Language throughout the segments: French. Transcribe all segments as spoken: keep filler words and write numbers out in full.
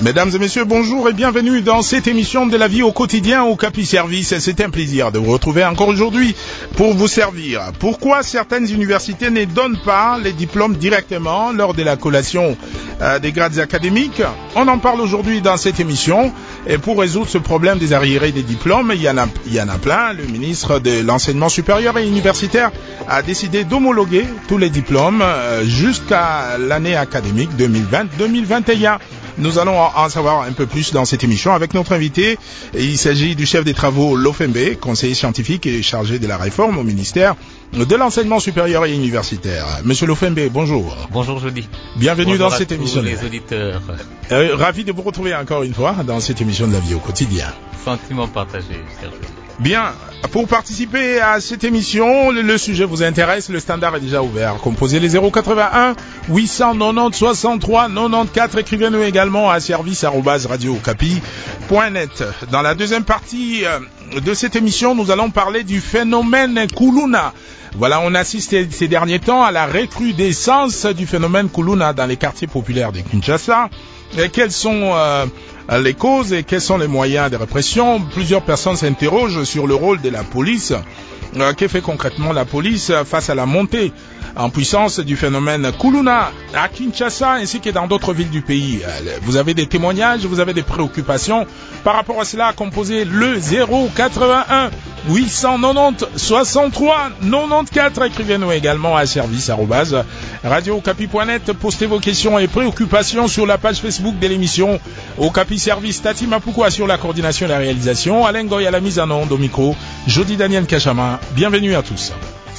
Mesdames et messieurs, bonjour et bienvenue dans cette émission de la vie au quotidien au Capi Service. C'est un plaisir de vous retrouver encore aujourd'hui pour vous servir. Pourquoi certaines universités ne donnent pas les diplômes directement lors de la collation euh, des grades académiques? On en parle aujourd'hui dans cette émission. Et pour résoudre ce problème des arriérés des diplômes, il y en a, il y en a plein. Le ministre de l'Enseignement supérieur et universitaire a décidé d'homologuer tous les diplômes euh, jusqu'à l'année académique deux mille vingt deux mille vingt et un. Nous allons en savoir un peu plus dans cette émission avec notre invité. Il s'agit du chef des travaux Lofembe, conseiller scientifique et chargé de la réforme au ministère de l'Enseignement supérieur et universitaire. Monsieur Lofembe, bonjour. Bonjour Jody. Bienvenue bonjour dans cette émission. Bonjour les auditeurs. Euh, ravi de vous retrouver encore une fois dans cette émission de la vie au quotidien. Sentiment partagé, cher Jody. Bien, pour participer à cette émission, le, le sujet vous intéresse, le standard est déjà ouvert. Composez les zéro quatre-vingt-un huit cent quatre-vingt-dix soixante-trois quatre-vingt-quatorze, écrivez-nous également à service arobase radio okapi point net. Dans la deuxième partie de cette émission, nous allons parler du phénomène Kuluna. Voilà, on assiste ces derniers temps à la recrudescence du phénomène Kuluna dans les quartiers populaires de Kinshasa. Et quels sont euh, les causes et quels sont les moyens de répression? Plusieurs personnes s'interrogent sur le rôle de la police. Euh, que fait concrètement la police face à la montée en puissance du phénomène Kuluna à Kinshasa ainsi que dans d'autres villes du pays? Vous avez des témoignages, vous avez des préoccupations par rapport à cela? Composez le zéro quatre-vingt-un huit cent quatre-vingt-dix soixante-trois quatre-vingt-quatorze, écrivez-nous également à service arobase radio okapi point net. Postez vos questions et préoccupations sur la page Facebook de l'émission Okapi Service. Tati Mapukwa sur la coordination et la réalisation, Alain Goy à la mise en onde, au micro Jody Daniel Kachama. Bienvenue à tous.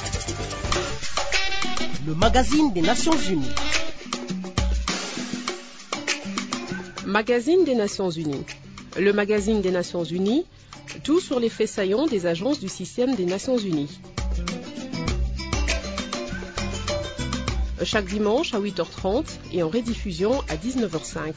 Le magazine des Nations Unies. Magazine des Nations Unies. Le magazine des Nations Unies, tout sur les faits saillants des agences du système des Nations Unies. Chaque dimanche à huit heures trente et en rediffusion à dix-neuf heures cinq.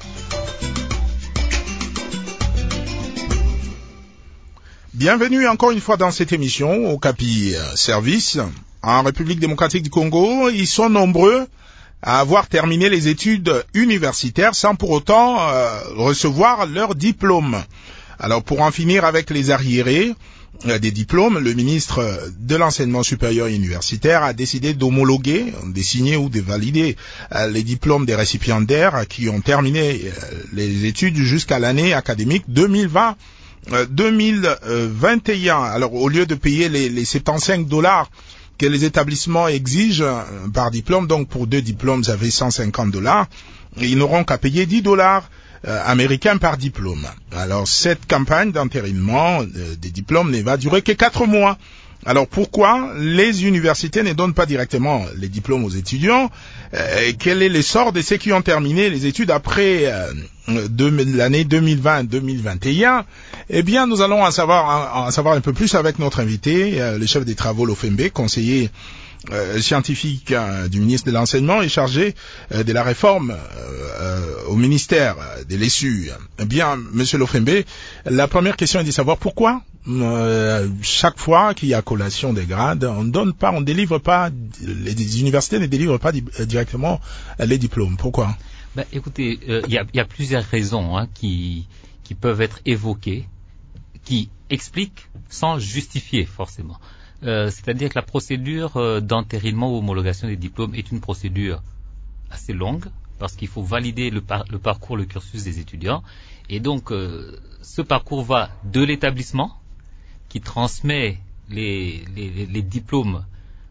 Bienvenue encore une fois dans cette émission au Capi Service. En République démocratique du Congo, ils sont nombreux à avoir terminé les études universitaires sans pour autant euh, recevoir leur diplôme. Alors pour en finir avec les arriérés euh, des diplômes, le ministre de l'Enseignement supérieur et universitaire a décidé d'homologuer, de signer ou de valider euh, les diplômes des récipiendaires qui ont terminé euh, les études jusqu'à l'année académique deux mille vingt deux mille vingt et un. Alors au lieu de payer les, les soixante-quinze dollars que les établissements exigent par diplôme, donc pour deux diplômes ça fait cent cinquante dollars, ils n'auront qu'à payer dix dollars euh, américains par diplôme. Alors cette campagne d'entérinement euh, des diplômes ne va durer que quatre mois. Alors pourquoi les universités ne donnent pas directement les diplômes aux étudiants? euh, Quel est le sort de ceux qui ont terminé les études après euh, de, l'année deux mille vingt deux mille vingt et un? Eh bien, nous allons en savoir, en, en savoir un peu plus avec notre invité, euh, le chef des travaux Lofembe, conseiller euh, scientifique euh, du ministre de l'Enseignement et chargé euh, de la réforme euh, au ministère de l'E S U. Eh bien, monsieur Lofembe, la première question est de savoir pourquoi Euh, chaque fois qu'il y a collation des grades, on donne pas, on délivre pas, les universités ne délivrent pas di- directement les diplômes. Pourquoi? Ben, écoutez, il euh, y, y a plusieurs raisons hein, qui, qui peuvent être évoquées, qui expliquent sans justifier forcément. Euh, c'est-à-dire que la procédure euh, d'entérinement ou homologation des diplômes est une procédure assez longue, parce qu'il faut valider le, par- le parcours, le cursus des étudiants. Et donc, euh, ce parcours va de l'établissement, qui transmet les, les, les diplômes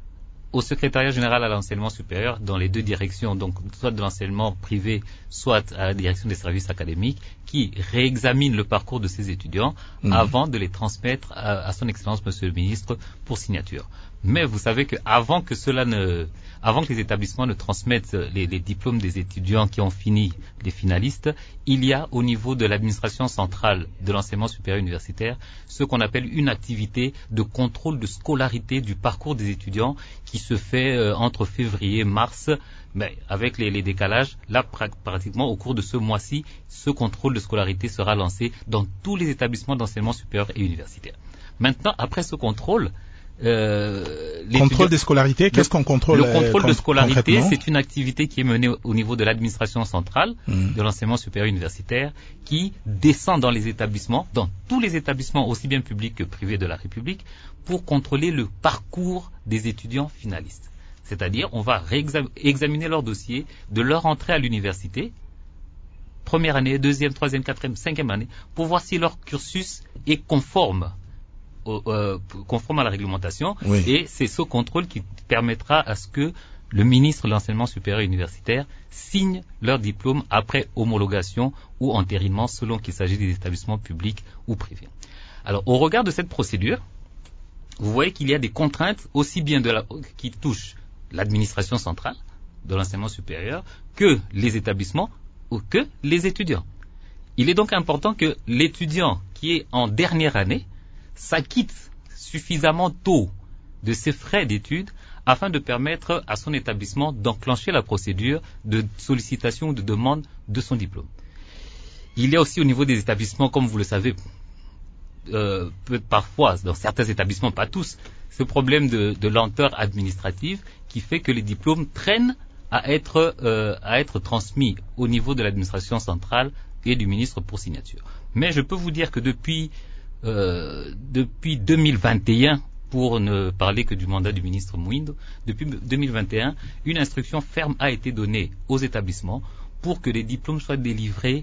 au secrétariat général à l'enseignement supérieur dans les deux directions, donc soit de l'enseignement privé, soit à la direction des services académiques, qui réexamine le parcours de ces étudiants mmh. avant de les transmettre à, à son excellence monsieur le ministre pour signature. Mais vous savez que avant que cela ne, avant que les établissements ne transmettent les, les diplômes des étudiants qui ont fini, les finalistes, il y a au niveau de l'administration centrale de l'enseignement supérieur universitaire ce qu'on appelle une activité de contrôle de scolarité du parcours des étudiants qui se fait euh, entre février et mars, mais avec les, les décalages, là pra- pratiquement au cours de ce mois-ci, ce contrôle de scolarité sera lancé dans tous les établissements d'enseignement supérieur et universitaire. Maintenant, après ce contrôle, Euh, contrôle des scolarités, qu'est-ce qu'on contrôle? Le contrôle euh, de scolarité, c'est une activité qui est menée au, au niveau de l'administration centrale mmh. de l'enseignement supérieur universitaire, qui descend dans les établissements, dans tous les établissements aussi bien publics que privés de la République, pour contrôler le parcours des étudiants finalistes. C'est-à-dire, on va examiner leur dossier de leur entrée à l'université, première année, deuxième, troisième, quatrième, cinquième année, pour voir si leur cursus est conforme Au, euh, conforme à la réglementation, oui. Et c'est ce contrôle qui permettra à ce que le ministre de l'enseignement supérieur universitaire signe leur diplôme après homologation ou entérinement selon qu'il s'agit des établissements publics ou privés. Alors, au regard de cette procédure, vous voyez qu'il y a des contraintes aussi bien de la, qui touchent l'administration centrale de l'enseignement supérieur que les établissements ou que les étudiants. Il est donc important que l'étudiant qui est en dernière année s'acquitte suffisamment tôt de ses frais d'études afin de permettre à son établissement d'enclencher la procédure de sollicitation ou de demande de son diplôme. Il y a aussi au niveau des établissements, comme vous le savez, euh, peut, parfois, dans certains établissements, pas tous, ce problème de, de lenteur administrative qui fait que les diplômes traînent à être, euh, à être transmis au niveau de l'administration centrale et du ministre pour signature. Mais je peux vous dire que depuis Euh, depuis deux mille vingt et un, pour ne parler que du mandat du ministre Mouindo, depuis deux mille vingt et un, une instruction ferme a été donnée aux établissements pour que les diplômes soient délivrés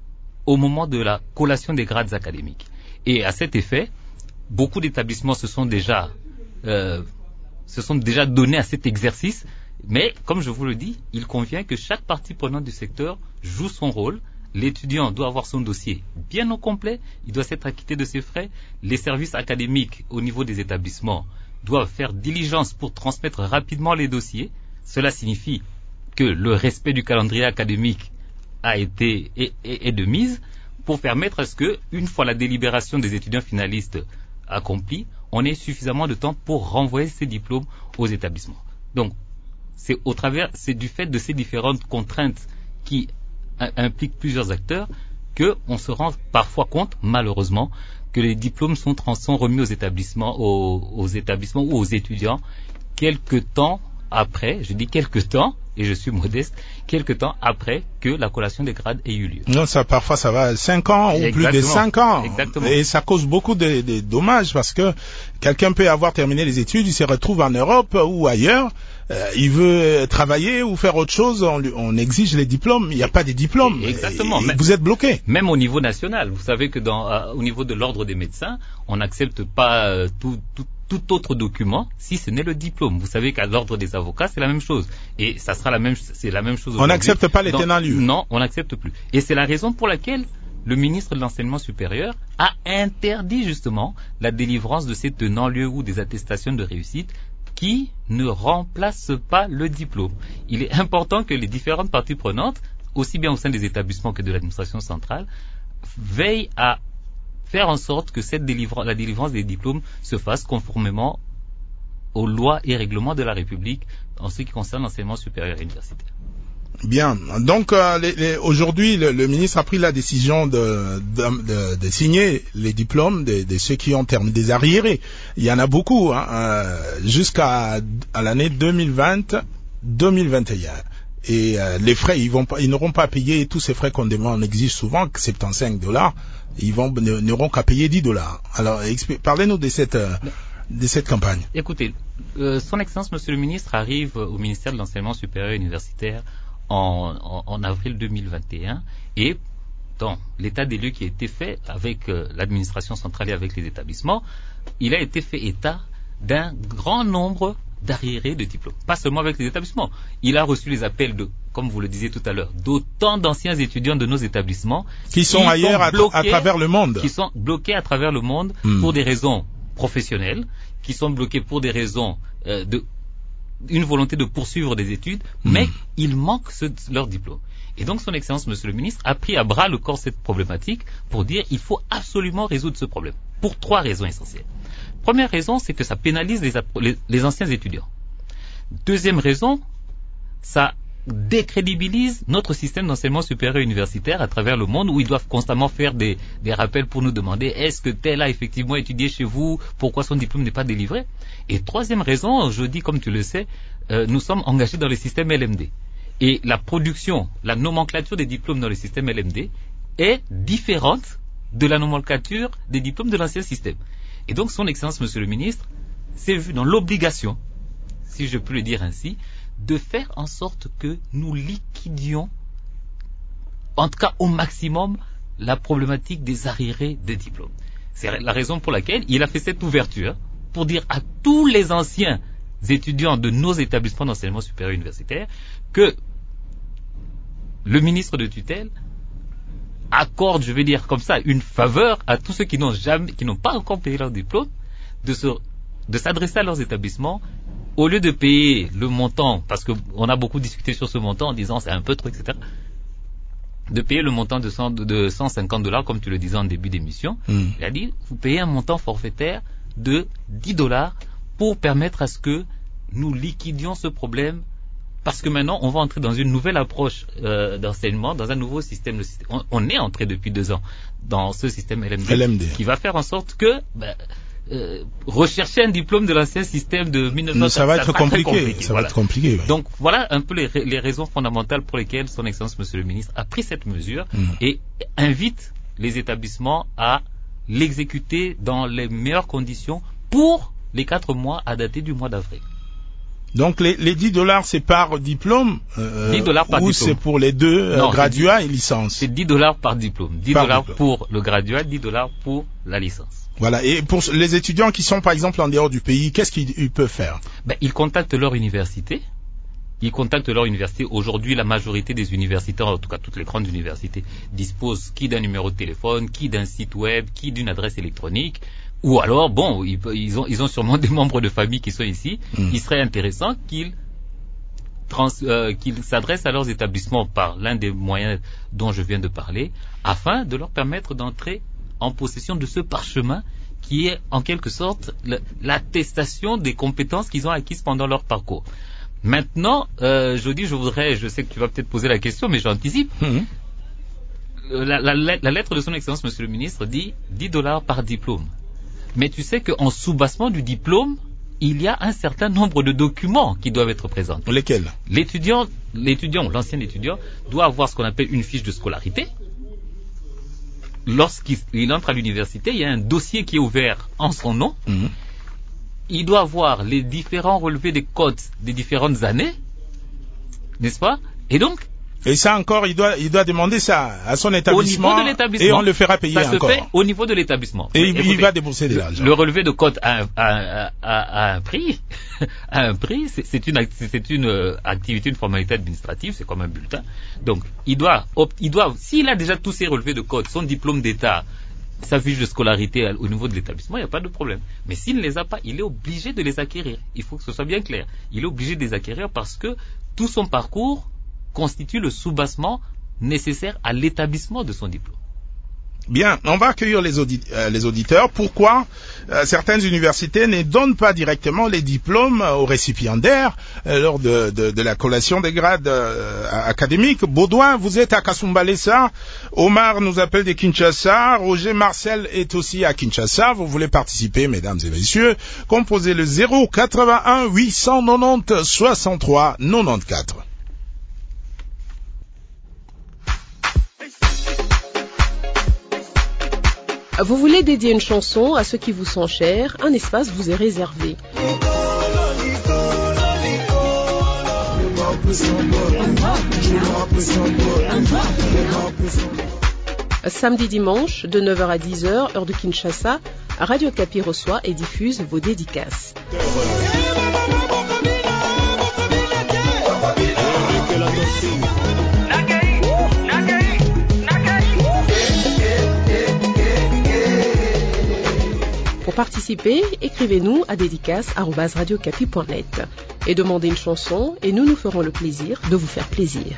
au moment de la collation des grades académiques. Et à cet effet, beaucoup d'établissements se sont déjà, euh, se sont déjà donnés à cet exercice, mais comme je vous le dis, il convient que chaque partie prenante du secteur joue son rôle. L'étudiant doit avoir son dossier bien au complet, il doit s'être acquitté de ses frais. Les services académiques au niveau des établissements doivent faire diligence pour transmettre rapidement les dossiers. Cela signifie que le respect du calendrier académique a été est, est, est de mise pour permettre à ce que, une fois la délibération des étudiants finalistes accomplie, on ait suffisamment de temps pour renvoyer ces diplômes aux établissements. Donc, c'est au travers, c'est du fait de ces différentes contraintes qui implique plusieurs acteurs, qu'on se rend parfois compte, malheureusement, que les diplômes sont, sont remis aux établissements, aux, aux établissements ou aux étudiants quelque temps après, je dis quelque temps, et je suis modeste, quelque temps après que la collation des grades ait eu lieu. Non, ça, parfois ça va cinq ans ou Exactement. plus de cinq ans. Exactement. Et ça cause beaucoup de, de dommages parce que quelqu'un peut avoir terminé les études, il se retrouve en Europe ou ailleurs, euh, il veut travailler ou faire autre chose, on, on exige les diplômes, il n'y a pas de diplômes. Exactement. Et, et vous êtes bloqué. Même au niveau national, vous savez que dans, euh, au niveau de l'ordre des médecins, on n'accepte pas euh, tout, tout tout autre document si ce n'est le diplôme. Vous savez qu'à l'ordre des avocats, c'est la même chose. Et ça sera la même, c'est la même chose. On n'accepte pas les tenants-lieux. Non, on n'accepte plus. Et c'est la raison pour laquelle le ministre de l'Enseignement supérieur a interdit justement la délivrance de ces tenants-lieux ou des attestations de réussite qui ne remplacent pas le diplôme. Il est important que les différentes parties prenantes, aussi bien au sein des établissements que de l'administration centrale, veillent à faire en sorte que cette délivrance, la délivrance des diplômes se fasse conformément aux lois et règlements de la République en ce qui concerne l'enseignement supérieur universitaire. Bien. Donc, euh, les, les, aujourd'hui, le, le ministre a pris la décision de, de, de, de signer les diplômes de, de ceux qui ont terminé, des arriérés. Il y en a beaucoup, hein, euh, jusqu'à à l'année deux mille vingt, deux mille vingt et un. Et euh, les frais, ils vont pas, ils n'auront pas à payer tous ces frais qu'on demande, on exige souvent soixante-quinze dollars. Ils vont n'auront qu'à payer dix dollars. Alors, parlez-nous de cette euh, de cette campagne. Écoutez, euh, Son Excellence Monsieur le Ministre arrive au ministère de l'Enseignement supérieur universitaire en, en, en avril deux mille vingt et un et dans l'état des lieux qui a été fait avec euh, l'administration centrale et avec les établissements, il a été fait état d'un grand nombre d'arriérés de diplômes. Pas seulement avec les établissements. Il a reçu les appels de, comme vous le disiez tout à l'heure, d'autant d'anciens étudiants de nos établissements qui sont qui ailleurs sont bloqués, à, à travers le monde. Qui sont bloqués à travers le monde hmm. pour des raisons professionnelles, qui sont bloqués pour des raisons euh, de une volonté de poursuivre des études, hmm. mais ils manquent ce, leur diplôme. Et donc, Son Excellence, Monsieur le Ministre, a pris à bras le corps cette problématique pour dire il faut absolument résoudre ce problème. Pour trois raisons essentielles. Première raison, c'est que ça pénalise les, les, les anciens étudiants. Deuxième raison, ça décrédibilise notre système d'enseignement supérieur universitaire à travers le monde, où ils doivent constamment faire des, des rappels pour nous demander est-ce que tel a effectivement étudié chez vous, pourquoi son diplôme n'est pas délivré. Et troisième raison, je dis comme tu le sais, euh, nous sommes engagés dans le système L M D. Et la production, la nomenclature des diplômes dans le système L M D est différente de la nomenclature des diplômes de l'ancien système. Et donc son Excellence, Monsieur le Ministre, s'est vu dans l'obligation, si je peux le dire ainsi, de faire en sorte que nous liquidions, en tout cas au maximum, la problématique des arriérés de diplômes. C'est la raison pour laquelle il a fait cette ouverture, pour dire à tous les anciens étudiants de nos établissements d'enseignement supérieur universitaire que le ministre de tutelle accorde, je vais dire comme ça, une faveur à tous ceux qui n'ont jamais, qui n'ont pas encore payé leur diplôme, de se, de s'adresser à leurs établissements, au lieu de payer le montant, parce qu'on a beaucoup discuté sur ce montant en disant c'est un peu trop, et cetera, de payer le montant de, cent, de cent cinquante dollars, comme tu le disais en début d'émission. Mmh. Il a dit, vous payez un montant forfaitaire de dix dollars pour permettre à ce que nous liquidions ce problème, parce que maintenant, on va entrer dans une nouvelle approche euh, d'enseignement, dans un nouveau système. De système. On, on est entré depuis deux ans dans ce système L M D, L M D. Qui va faire en sorte que ben, euh, rechercher un diplôme de l'ancien système de mille neuf cents, ça, ça va être compliqué. compliqué. Ça voilà. va être compliqué. Ouais. Donc voilà un peu les, les raisons fondamentales pour lesquelles Son Excellence Monsieur le Ministre a pris cette mesure mmh. et invite les établissements à l'exécuter dans les meilleures conditions pour les quatre mois à dater du mois d'avril. Donc les, les dix dollars c'est par diplôme euh, dix dollars par ou diplôme. C'est pour les deux non, euh, graduats et licence. C'est dix dollars par diplôme. dix dollars pour le graduat, dix dollars pour la licence. Voilà. Et pour les étudiants qui sont par exemple en dehors du pays, qu'est-ce qu'ils peuvent faire? Ben, ils contactent leur université. Ils contactent leur université. Aujourd'hui, la majorité des universités, en tout cas toutes les grandes universités, disposent qui d'un numéro de téléphone, qui d'un site web, qui d'une adresse électronique. Ou alors, bon, ils, ils, ont, ils ont sûrement des membres de famille qui sont ici. Mmh. Il serait intéressant qu'ils, trans, euh, qu'ils s'adressent à leurs établissements par l'un des moyens dont je viens de parler, afin de leur permettre d'entrer en possession de ce parchemin qui est en quelque sorte le, l'attestation des compétences qu'ils ont acquises pendant leur parcours. Maintenant, euh, je dis, je voudrais, je sais que tu vas peut-être poser la question, mais j'anticipe. Mmh. La, la, la lettre de Son Excellence, Monsieur le Ministre, dit dix dollars par diplôme. Mais tu sais qu'en sous-bassement du diplôme, il y a un certain nombre de documents qui doivent être présentés. Lesquels? L'étudiant, l'étudiant, l'ancien étudiant, doit avoir ce qu'on appelle une fiche de scolarité. Lorsqu'il entre à l'université, il y a un dossier qui est ouvert en son nom. Mmh. Il doit avoir les différents relevés des cotes des différentes années, n'est-ce pas? Et donc, et ça encore, il doit, il doit demander ça à son établissement, au niveau de l'établissement, et on le fera payer ça encore. Ça se fait au niveau de l'établissement. Et il, il va débourser de l'argent. Le relevé de cote à, à, à, à un prix, à un prix, c'est, c'est une, c'est une activité, une formalité administrative, c'est comme un bulletin. Donc, il doit, il doit, s'il a déjà tous ses relevés de cote, son diplôme d'état, sa fiche de scolarité au niveau de l'établissement, il n'y a pas de problème. Mais s'il ne les a pas, il est obligé de les acquérir. Il faut que ce soit bien clair. Il est obligé de les acquérir parce que tout son parcours constitue le sous-bassement nécessaire à l'établissement de son diplôme. Bien, on va accueillir les, audit- euh, les auditeurs. Pourquoi euh, certaines universités ne donnent pas directement les diplômes aux récipiendaires euh, lors de, de, de la collation des grades euh, académiques? Baudouin, vous êtes à Kasumbalesa. Omar nous appelle de Kinshasa. Roger Marcel est aussi à Kinshasa. Vous voulez participer, mesdames et messieurs? Composez le zéro quatre-vingt-un huit cent quatre-vingt-dix soixante-trois quatre-vingt-quatorze. Vous voulez dédier une chanson à ceux qui vous sont chers, un espace vous est réservé. Samedi dimanche, de neuf heures à dix heures, heure de Kinshasa, Radio Okapi reçoit et diffuse vos dédicaces. Pour participer, écrivez-nous à dédicace arobase radio okapi point net et demandez une chanson et nous nous ferons le plaisir de vous faire plaisir.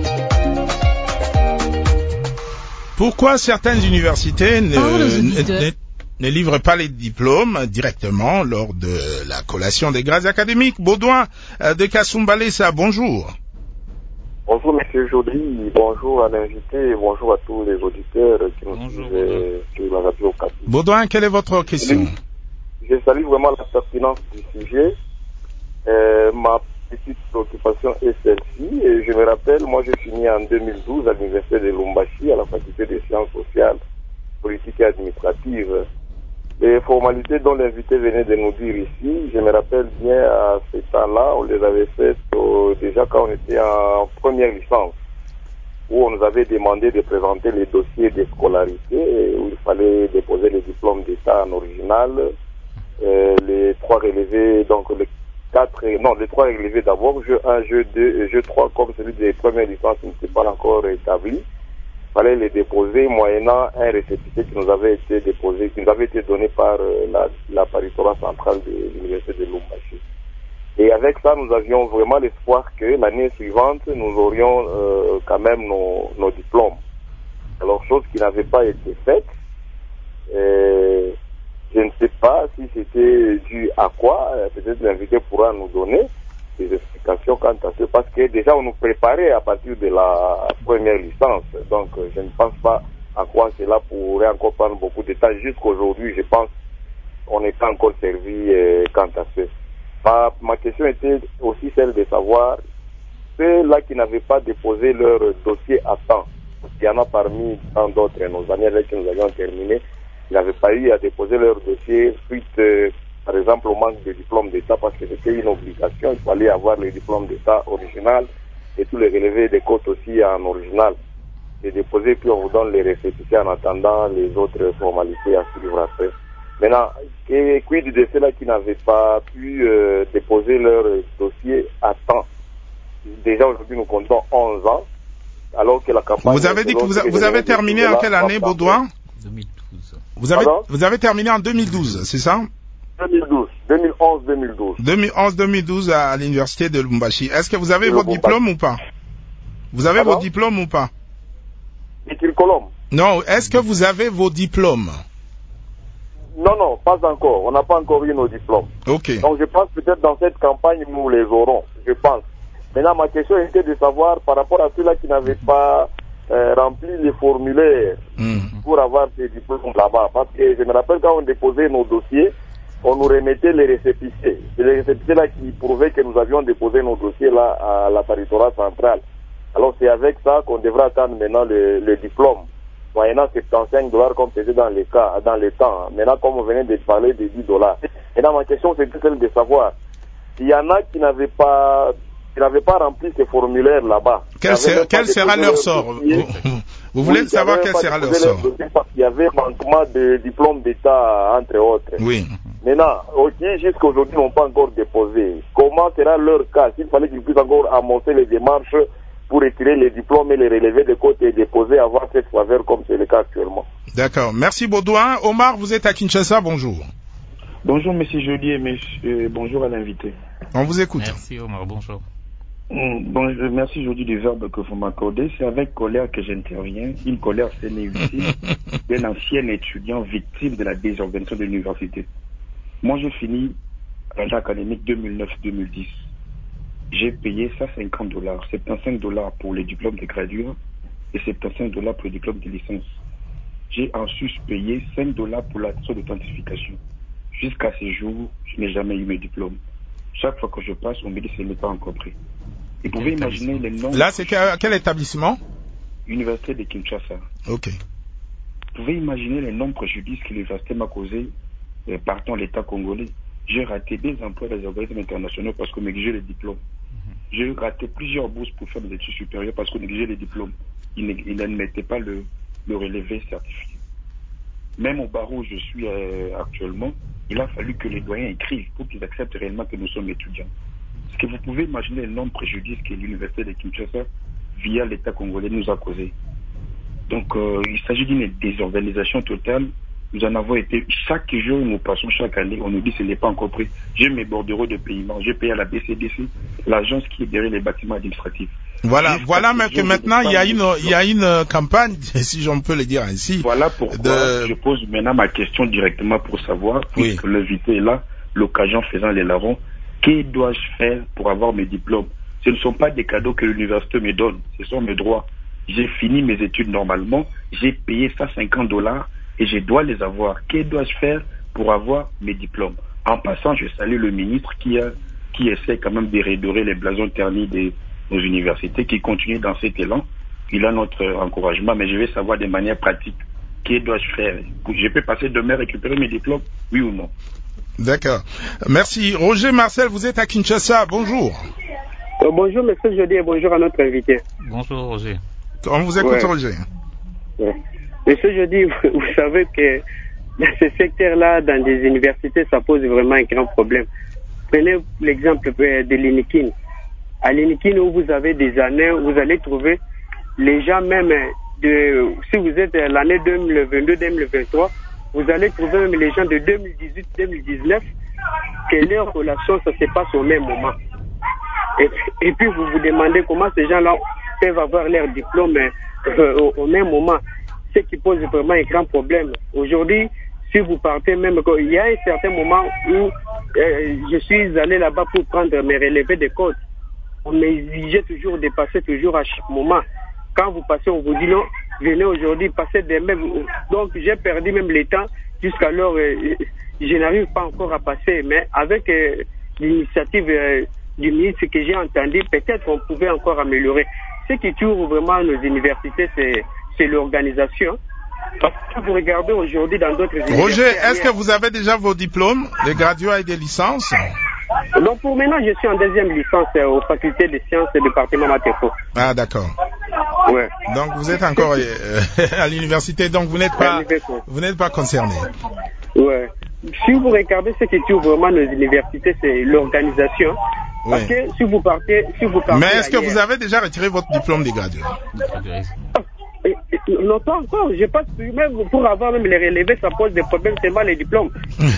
Pourquoi certaines universités ne, ne, ne livrent pas les diplômes directement lors de la collation des grades académiques? Baudouin de Kasumbalesa, bonjour. Bonjour Monsieur Joly, bonjour à l'invité et bonjour à tous les auditeurs qui nous suivent sur la radio Okapi. Baudouin, quelle est votre question? Je salue vraiment la pertinence du sujet. Euh, ma petite préoccupation est celle-ci. Et je me rappelle, moi j'ai fini en deux mille douze à l'université de Lubumbashi, à la faculté des sciences sociales, politiques et administratives. Les formalités dont l'invité venait de nous dire ici, je me rappelle bien à ce temps-là, on les avait faites euh, déjà quand on était en première licence, où on nous avait demandé de présenter les dossiers de scolarité, où il fallait déposer les diplômes d'État en original, euh, les trois relevés, donc les quatre, non, les trois relevés d'abord, jeu un, jeu deux et jeu trois, comme celui des premières licences qui n'était pas encore établi. Il fallait les déposer moyennant un récépissé qui nous avait été déposé, qui nous avait été donné par euh, la, la paritorat centrale de l'université de Lubumbashi. Et avec ça, nous avions vraiment l'espoir que l'année suivante, nous aurions euh, quand même nos, nos diplômes. Alors, chose qui n'avait pas été faite. Et je ne sais pas si c'était dû à quoi. Peut-être l'invité pourra nous donner des explications quant à ce, parce que déjà on nous préparait à partir de la première licence, donc je ne pense pas à quoi cela pourrait encore prendre beaucoup de temps. Jusqu'aujourd'hui, je pense qu'on n'est pas encore servi euh, quant à ce. Ma, ma question était aussi celle de savoir ceux-là qui n'avaient pas déposé leur dossier à temps. Il y en a parmi tant d'autres, nos amis avec qui nous avions terminé, ils n'avaient pas eu à déposer leur dossier suite euh, par exemple au manque de diplôme d'État, parce que c'était une obligation, il fallait avoir les diplômes d'État original et tous les relevés des côtes aussi en original. Et déposer, puis on vous donne les récépissés en attendant les autres formalités à suivre après. Maintenant, et quid de ceux-là qui n'avaient pas pu euh, déposer leur dossier à temps? Déjà aujourd'hui nous comptons onze ans, alors que la campagne... Vous avez dit que vous, a, vous avez terminé en quelle année, Baudouin? deux mille douze. Vous avez, vous avez terminé en deux mille douze, c'est ça? deux mille douze, deux mille onze deux mille douze. deux mille onze deux mille douze à l'université de Lubumbashi. Est-ce que vous avez votre diplôme ou pas? Vous avez vos diplômes ou pas? Non, est-ce que vous avez vos diplômes? Non, non, pas encore. On n'a pas encore eu nos diplômes. Ok. Donc je pense peut-être dans cette campagne, nous les aurons, je pense. Maintenant, ma question était de savoir par rapport à ceux-là qui n'avaient pas euh, rempli les formulaires mm. pour avoir ces diplômes là-bas. Parce que je me rappelle quand on déposait nos dossiers, on nous remettait les récépissés. C'est les récépissés-là qui prouvaient que nous avions déposé nos dossiers là à la paritorat centrale. Alors c'est avec ça qu'on devra attendre maintenant le, le diplôme. Moyennant soixante-quinze dollars comme c'était dans les cas, dans les temps. Maintenant, comme on venait de parler de dix dollars. Maintenant, ma question c'était celle de savoir s'il y en a qui n'avaient pas, qui n'avaient pas rempli ces formulaires là-bas. Quel, ser, quel sera leur sort? Vous, vous voulez oui, savoir quel sera leur sort? Parce qu'il y avait manquement de diplôme d'État, entre autres. Oui. Maintenant, qui jusqu'à aujourd'hui n'ont pas encore déposé, comment sera leur cas? S'il fallait qu'ils puissent encore amorcer les démarches pour retirer les diplômes et les relever de côté et déposer avant cette faveur comme c'est le cas actuellement. D'accord. Merci Baudouin. Omar, vous êtes à Kinshasa, bonjour. Bonjour Monsieur Joly et monsieur, bonjour à l'invité. On vous écoute. Merci Omar, bonjour. Bon, merci Joly du verbe que vous m'accordez. C'est avec colère que j'interviens. Une colère c'est légitime d'un ancien étudiant victime de la désorganisation de l'université. Moi j'ai fini l'année académique deux mille neuf deux mille dix. J'ai payé cent cinquante dollars, soixante-quinze dollars pour les diplômes de gradure et soixante-quinze dollars pour les diplômes de licence. J'ai ensuite payé cinq dollars pour l'attestation d'authentification. Jusqu'à ce jour, je n'ai jamais eu mes diplômes. Chaque fois que je passe, on me dit que ce n'est pas encore prêt. Et vous pouvez imaginer les noms... Là, c'est quel, quel établissement? Université de Kinshasa. Ok. Vous pouvez imaginer les nombres préjudices que l'université m'a causé euh, partant l'État congolais. J'ai raté des emplois dans les organismes internationaux parce qu'on m'exigeait les diplômes. J'ai raté plusieurs bourses pour faire des études supérieures parce qu'on exigeait les diplômes. Ils n'admettaient pas le, le relevé certifié. Même au barreau où je suis euh, actuellement, il a fallu que les doyens écrivent pour qu'ils acceptent réellement que nous sommes étudiants. Est-ce que vous pouvez imaginer le nombre de préjudices que l'université de Kinshasa, via l'État congolais, nous a causé? Donc, euh, il s'agit d'une désorganisation totale. Nous en avons été, chaque jour, nous passons chaque année, on nous dit que ce n'est pas encore prêt. J'ai mes bordereaux de paiement, j'ai payé à la B C D C, l'agence qui est derrière les bâtiments administratifs. Voilà, voilà, mais que maintenant, il y a une, il y a une campagne, si j'en peux le dire ainsi. Voilà pourquoi de... je pose maintenant ma question directement pour savoir, puisque oui. L'invité est là, l'occasion faisant les larrons, que dois-je faire pour avoir mes diplômes? Ce ne sont pas des cadeaux que l'université me donne, ce sont mes droits. J'ai fini mes études normalement, j'ai payé cent cinquante dollars et je dois les avoir. Que dois-je faire pour avoir mes diplômes? En passant, je salue le ministre qui, a, qui essaie quand même de redorer les blasons ternis de nos universités, qui continue dans cet élan. Il a notre encouragement, mais je vais savoir de manière pratique. Que dois-je faire? Je peux passer demain récupérer mes diplômes, oui ou non? D'accord. Merci. Roger Marcel, vous êtes à Kinshasa. Bonjour. Euh, bonjour, monsieur Jody, et bonjour à notre invité. Bonjour, Roger. On vous écoute, ouais. Roger. Ouais. Monsieur Jody, vous, vous savez que dans ce secteur-là, dans des universités, ça pose vraiment un grand problème. Prenez l'exemple de l'Inikin. À l'Inikin, où vous avez des années, vous allez trouver les gens même de, si vous êtes à l'année deux mille vingt-deux deux mille vingt-trois, vous allez trouver même les gens de deux mille dix-huit deux mille dix-neuf, que leur relation, ça se passe au même moment. Et, et puis vous vous demandez comment ces gens-là peuvent avoir leur diplôme euh, au, au même moment. Ce qui pose vraiment un grand problème. Aujourd'hui, si vous partez même, il y a un certain moment où euh, je suis allé là-bas pour prendre mes relevés de code. On m'exigeait toujours de passer toujours à chaque moment. Quand vous passez, on vous dit non, venez aujourd'hui, passez demain. Donc j'ai perdu même le temps. Jusqu'alors, euh, je n'arrive pas encore à passer. Mais avec euh, l'initiative euh, du ministre que j'ai entendu, peut-être on pouvait encore améliorer. Ce qui tue vraiment nos universités, c'est, c'est l'organisation. Parce que vous regardez aujourd'hui dans d'autres universités... Roger, est-ce que vous avez déjà vos diplômes, des graduats et des licences? Donc pour maintenant, je suis en deuxième licence euh, aux facultés de sciences et département Matefo. Ah, d'accord. Ouais. Donc vous êtes encore euh, à l'université, donc vous n'êtes pas, vous n'êtes pas concerné. Ouais. Si vous regardez ce qui tue vraiment nos universités, c'est l'organisation. Oui. Parce que si vous partez, si vous partez Mais est-ce que ailleurs, vous avez déjà retiré votre diplôme des graduats? Et, et, non, pas encore. Je pense que même pour avoir même les relevés, ça pose des problèmes, c'est mal les diplômes.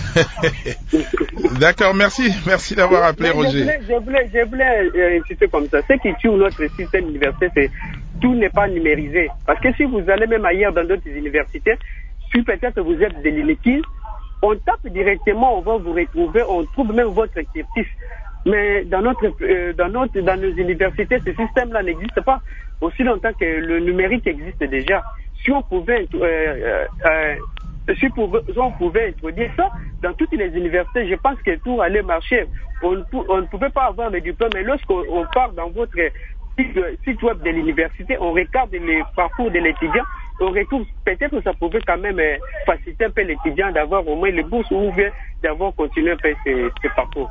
D'accord, merci. Merci d'avoir appelé Mais Roger. Je voulais, je voulais, je voulais euh, insister comme ça. Ce qui tue notre système universitaire, c'est tout n'est pas numérisé. Parce que si vous allez même ailleurs dans d'autres universités, si peut-être vous êtes de l'Inikin, on tape directement, on va vous retrouver, on trouve même votre expertise. Mais dans notre, euh, dans notre, dans nos universités, ce système-là n'existe pas aussi longtemps que le numérique existe déjà. Si on pouvait, euh, euh, euh, si on pouvait introduire ça dans toutes les universités, je pense que tout allait marcher. On, on ne pouvait pas avoir le diplôme, mais lorsqu'on on part dans votre site, site web de l'université, on regarde les parcours de l'étudiant, on retrouve, peut-être que ça pouvait quand même euh, faciliter un peu l'étudiant d'avoir au moins les bourses ou bien d'avoir continué un peu ce, ce parcours.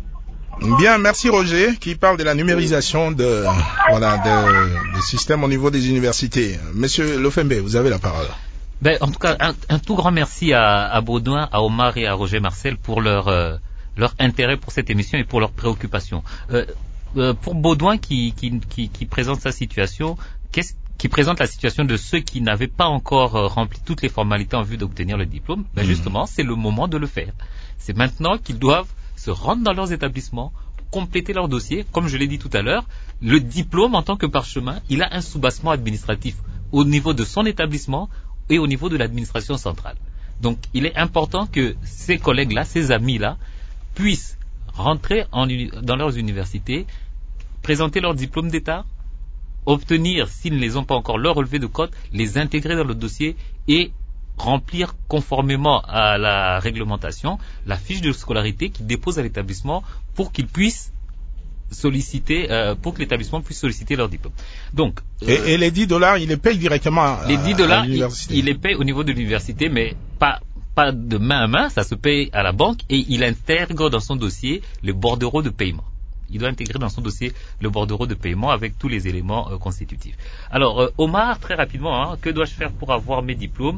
Bien, merci Roger, qui parle de la numérisation de, voilà, de, des systèmes au niveau des universités. Monsieur Lofembe, vous avez la parole. Ben, en tout cas, un, un tout grand merci à, à Baudouin, à Omar et à Roger Marcel pour leur, euh, leur intérêt pour cette émission et pour leurs préoccupations. Euh, euh, pour Baudouin qui, qui, qui, qui présente sa situation, qu'est-ce qui présente la situation de ceux qui n'avaient pas encore euh, rempli toutes les formalités en vue d'obtenir le diplôme, ben justement, c'est le moment de le faire. C'est maintenant qu'ils doivent se rendre dans leurs établissements, compléter leur dossier. Comme je l'ai dit tout à l'heure, le diplôme en tant que parchemin, il a un soubassement administratif au niveau de son établissement et au niveau de l'administration centrale. Donc, il est important que ces collègues-là, ces amis-là, puissent rentrer en, dans leurs universités, présenter leur diplôme d'État, obtenir, s'ils ne les ont pas encore, leur relevé de code, les intégrer dans le dossier et remplir conformément à la réglementation la fiche de scolarité qu'ils déposent à l'établissement pour qu'ils puissent solliciter, euh, pour que l'établissement puisse solliciter leur diplôme. Donc, euh, et, et les dix dollars, il les paye directement à, les dix dollars, à l'université. Il, il les paye au niveau de l'université, mais pas, pas de main à main, ça se paye à la banque et il intègre dans son dossier les bordereaux de paiement. Il doit intégrer dans son dossier le bordereau de paiement avec tous les éléments euh, constitutifs. Alors, euh, Omar, très rapidement, hein, que dois-je faire pour avoir mes diplômes?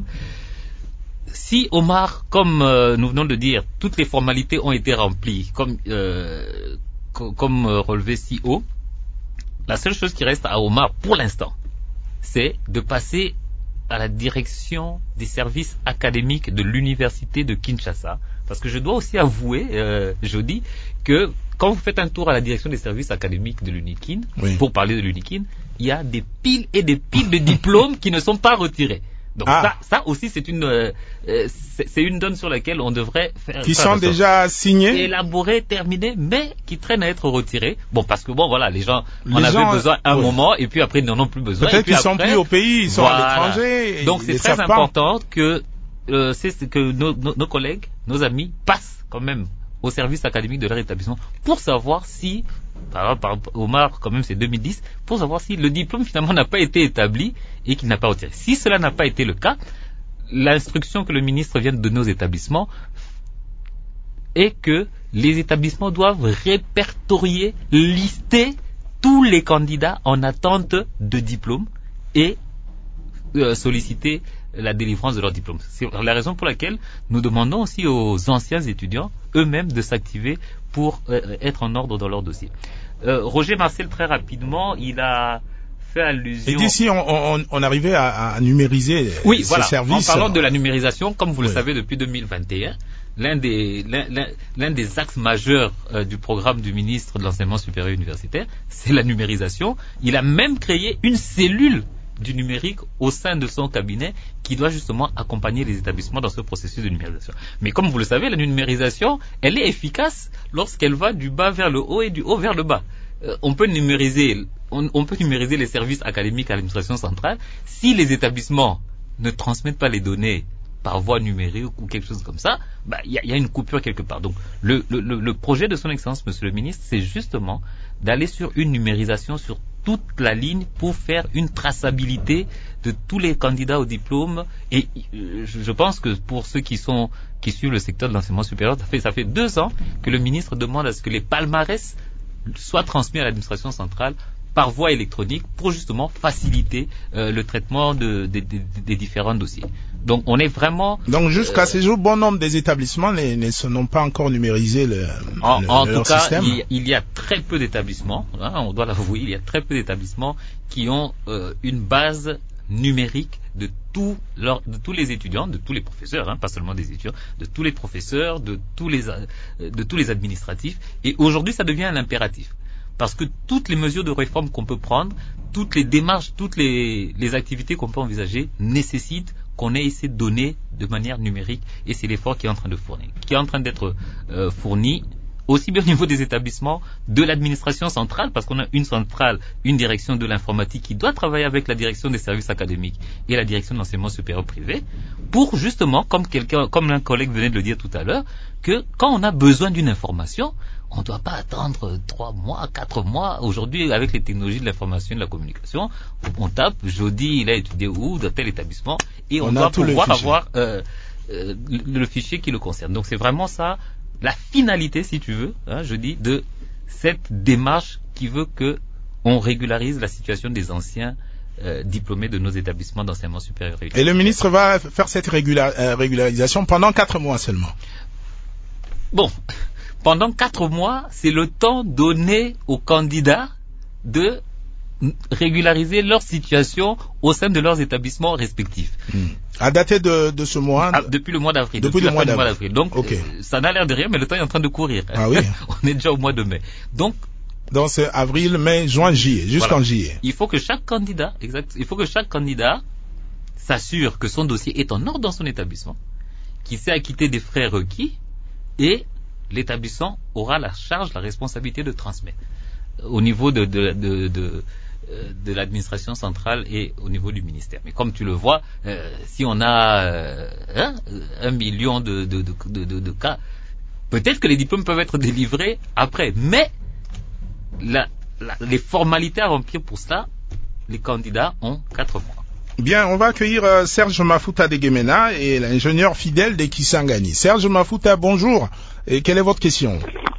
Si Omar, comme euh, nous venons de dire, toutes les formalités ont été remplies, comme, euh, co- comme euh, relevé si haut, la seule chose qui reste à Omar pour l'instant, c'est de passer à la direction des services académiques de l'université de Kinshasa. Parce que je dois aussi avouer, euh, Jody, que quand vous faites un tour à la direction des services académiques de l'Unikin, oui. pour parler de l'Unikin, il y a des piles et des piles de diplômes qui ne sont pas retirés. Donc ah. ça, ça aussi, c'est une, euh, c'est, c'est une donne sur laquelle on devrait faire. Qui faire sont déjà signés, élaborés, terminés, mais qui traînent à être retirés. Bon, parce que bon, voilà, les gens en les avaient gens, besoin un oui. moment, et puis après ils n'en ont plus besoin. Peut-être et puis qu'ils après, sont plus au pays, ils sont voilà. à l'étranger. Donc c'est très important pas. que euh, c'est que nos, nos, nos collègues, nos amis passent quand même au service académique de leur établissement pour savoir si, par, par Omar, quand même c'est deux mille dix, pour savoir si le diplôme finalement n'a pas été établi et qu'il n'a pas retiré. Si cela n'a pas été le cas, l'instruction que le ministre vient de donner aux établissements est que les établissements doivent répertorier, lister tous les candidats en attente de diplôme et euh, solliciter la délivrance de leur diplôme. C'est la raison pour laquelle nous demandons aussi aux anciens étudiants eux-mêmes de s'activer pour euh, être en ordre dans leur dossier. Euh, Roger Marcel, très rapidement, il a fait allusion... Et d'ici, on, on, on arrivait à, à numériser oui, ces voilà. services. En parlant de la numérisation, comme vous oui. le savez depuis deux mille vingt et un, l'un des, l'un, l'un, l'un des axes majeurs euh, du programme du ministre de l'Enseignement supérieur universitaire, c'est la numérisation. Il a même créé une cellule du numérique au sein de son cabinet qui doit justement accompagner les établissements dans ce processus de numérisation. Mais comme vous le savez, la numérisation, elle est efficace lorsqu'elle va du bas vers le haut et du haut vers le bas. Euh, on peut numériser, on, on peut numériser les services académiques à l'administration centrale si les établissements ne transmettent pas les données par voie numérique ou quelque chose comme ça, bah, y, y a une coupure quelque part. Donc, le, le, le projet de son excellence, monsieur le ministre, c'est justement d'aller sur une numérisation sur toute la ligne pour faire une traçabilité de tous les candidats au diplôme. Et euh, je pense que pour ceux qui sont qui suivent le secteur de l'enseignement supérieur, ça fait ça fait deux ans que le ministre demande à ce que les palmarès soient transmis à l'administration centrale par voie électronique pour justement faciliter euh, le traitement de, de, de, des différents dossiers. Donc on est vraiment... Donc jusqu'à euh, ce jour, bon nombre des établissements ne, ne n'ont pas encore numérisé le, en, le, en le tout cas, système. Il, il y a très peu d'établissements, hein, on doit l'avouer, il y a très peu d'établissements qui ont euh, une base numérique de tous leur, de tous les étudiants, de tous les professeurs, hein, pas seulement des étudiants, de tous les professeurs, de tous les, euh, de tous les administratifs. Et aujourd'hui, ça devient un impératif. Parce que toutes les mesures de réforme qu'on peut prendre, toutes les démarches, toutes les, les activités qu'on peut envisager nécessitent qu'on ait ces données de manière numérique, et c'est l'effort qui est en train de fournir, qui est en train d'être euh, fourni aussi bien au niveau des établissements, de l'administration centrale, parce qu'on a une centrale, une direction de l'informatique qui doit travailler avec la direction des services académiques et la direction de l'enseignement supérieur privé, pour justement, comme quelqu'un, comme un collègue venait de le dire tout à l'heure, que quand on a besoin d'une information, on ne doit pas attendre trois mois, quatre mois. Aujourd'hui, avec les technologies de l'information et de la communication, on tape Jody, il a étudié où, dans tel établissement, et on, on doit pouvoir avoir euh, euh, le, le fichier qui le concerne. Donc c'est vraiment ça, la finalité, si tu veux, hein, je dis, de cette démarche qui veut que on régularise la situation des anciens euh, diplômés de nos établissements d'enseignement supérieur. Et le ministre va faire cette régula- euh, régularisation pendant quatre mois seulement. Bon. Pendant quatre mois, c'est le temps donné aux candidats de régulariser leur situation au sein de leurs établissements respectifs. Mmh. À dater de, de ce mois ah, Depuis le mois d'avril. Depuis, depuis le mois d'avril. mois d'avril. Donc, okay. euh, ça n'a l'air de rien, mais le temps est en train de courir. Ah oui. On est déjà au mois de mai. Donc, Donc c'est avril, mai, juin, juillet, jusqu'en voilà. juillet. Il faut que chaque candidat, exact, il faut que chaque candidat s'assure que son dossier est en ordre dans son établissement, qu'il s'est acquitté des frais requis, et l'établissement aura la charge, la responsabilité de transmettre au niveau de, de, de, de, de l'administration centrale et au niveau du ministère. Mais comme tu le vois, euh, si on a euh, hein, un million de, de, de, de, de, de cas, peut-être que les diplômes peuvent être délivrés après, mais la, la, les formalités à remplir pour cela, les candidats ont quatre mois. Bien, on va accueillir euh, Serge Mafuta de Guémena et l'ingénieur fidèle de Kisangani. Serge Mafuta, bonjour. Et quelle est votre question?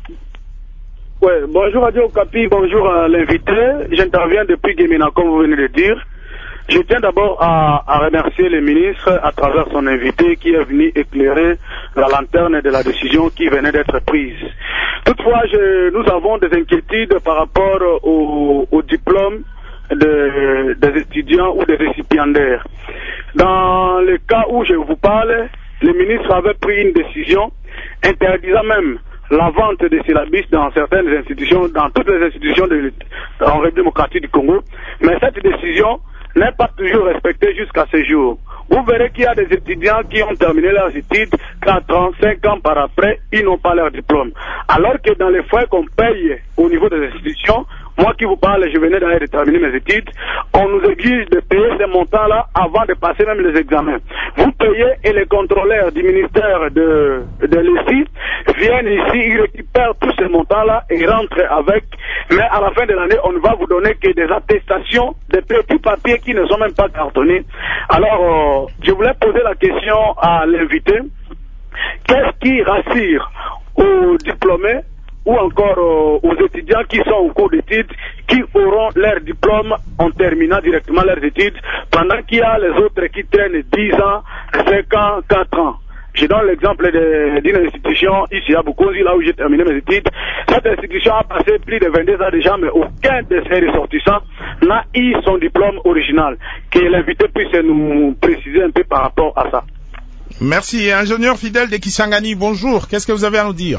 Oui, bonjour Radio Okapi, bonjour à l'invité. J'interviens depuis Guémena, comme vous venez de dire. Je tiens d'abord à, à remercier le ministre à travers son invité qui est venu éclairer la lanterne de la décision qui venait d'être prise. Toutefois, je, nous avons des inquiétudes par rapport au, au diplôme De, des étudiants ou des récipiendaires. Dans le cas où je vous parle, le ministre avait pris une décision interdisant même la vente des syllabus dans certaines institutions, dans toutes les institutions de, en République démocratique du Congo, mais cette décision n'est pas toujours respectée jusqu'à ce jour. vous verrez qu'il y a des étudiants qui ont terminé leurs études, quatre ans, cinq ans par après, ils n'ont pas leur diplôme. Alors que dans les foyers qu'on paye au niveau des institutions, moi qui vous parle, je venais d'ailleurs de terminer mes études, on nous exige de payer ces montants-là avant de passer même les examens. Vous payez et les contrôleurs du ministère de, de l'E S I viennent ici, ils récupèrent tous ces montants-là et rentrent avec. Mais à la fin de l'année, on ne va vous donner que des attestations, des petits papiers qui ne sont même pas cartonnés. Alors, euh, je voulais poser la question à l'invité. Qu'est-ce qui rassure aux diplômés ou encore euh, aux étudiants qui sont en cours d'études, qui auront leur diplôme en terminant directement leurs études, pendant qu'il y a les autres qui traînent dix ans, cinq ans, quatre ans. Je donne l'exemple d'une institution ici à Bukozi, là où j'ai terminé mes études. Cette institution a passé plus de vingt-deux ans déjà, mais aucun de ses ressortissants n'a eu son diplôme original. Que l'invité puisse nous préciser un peu par rapport à ça. Merci. Ingénieur Fidèle de Kisangani, bonjour. Qu'est-ce que vous avez à nous dire?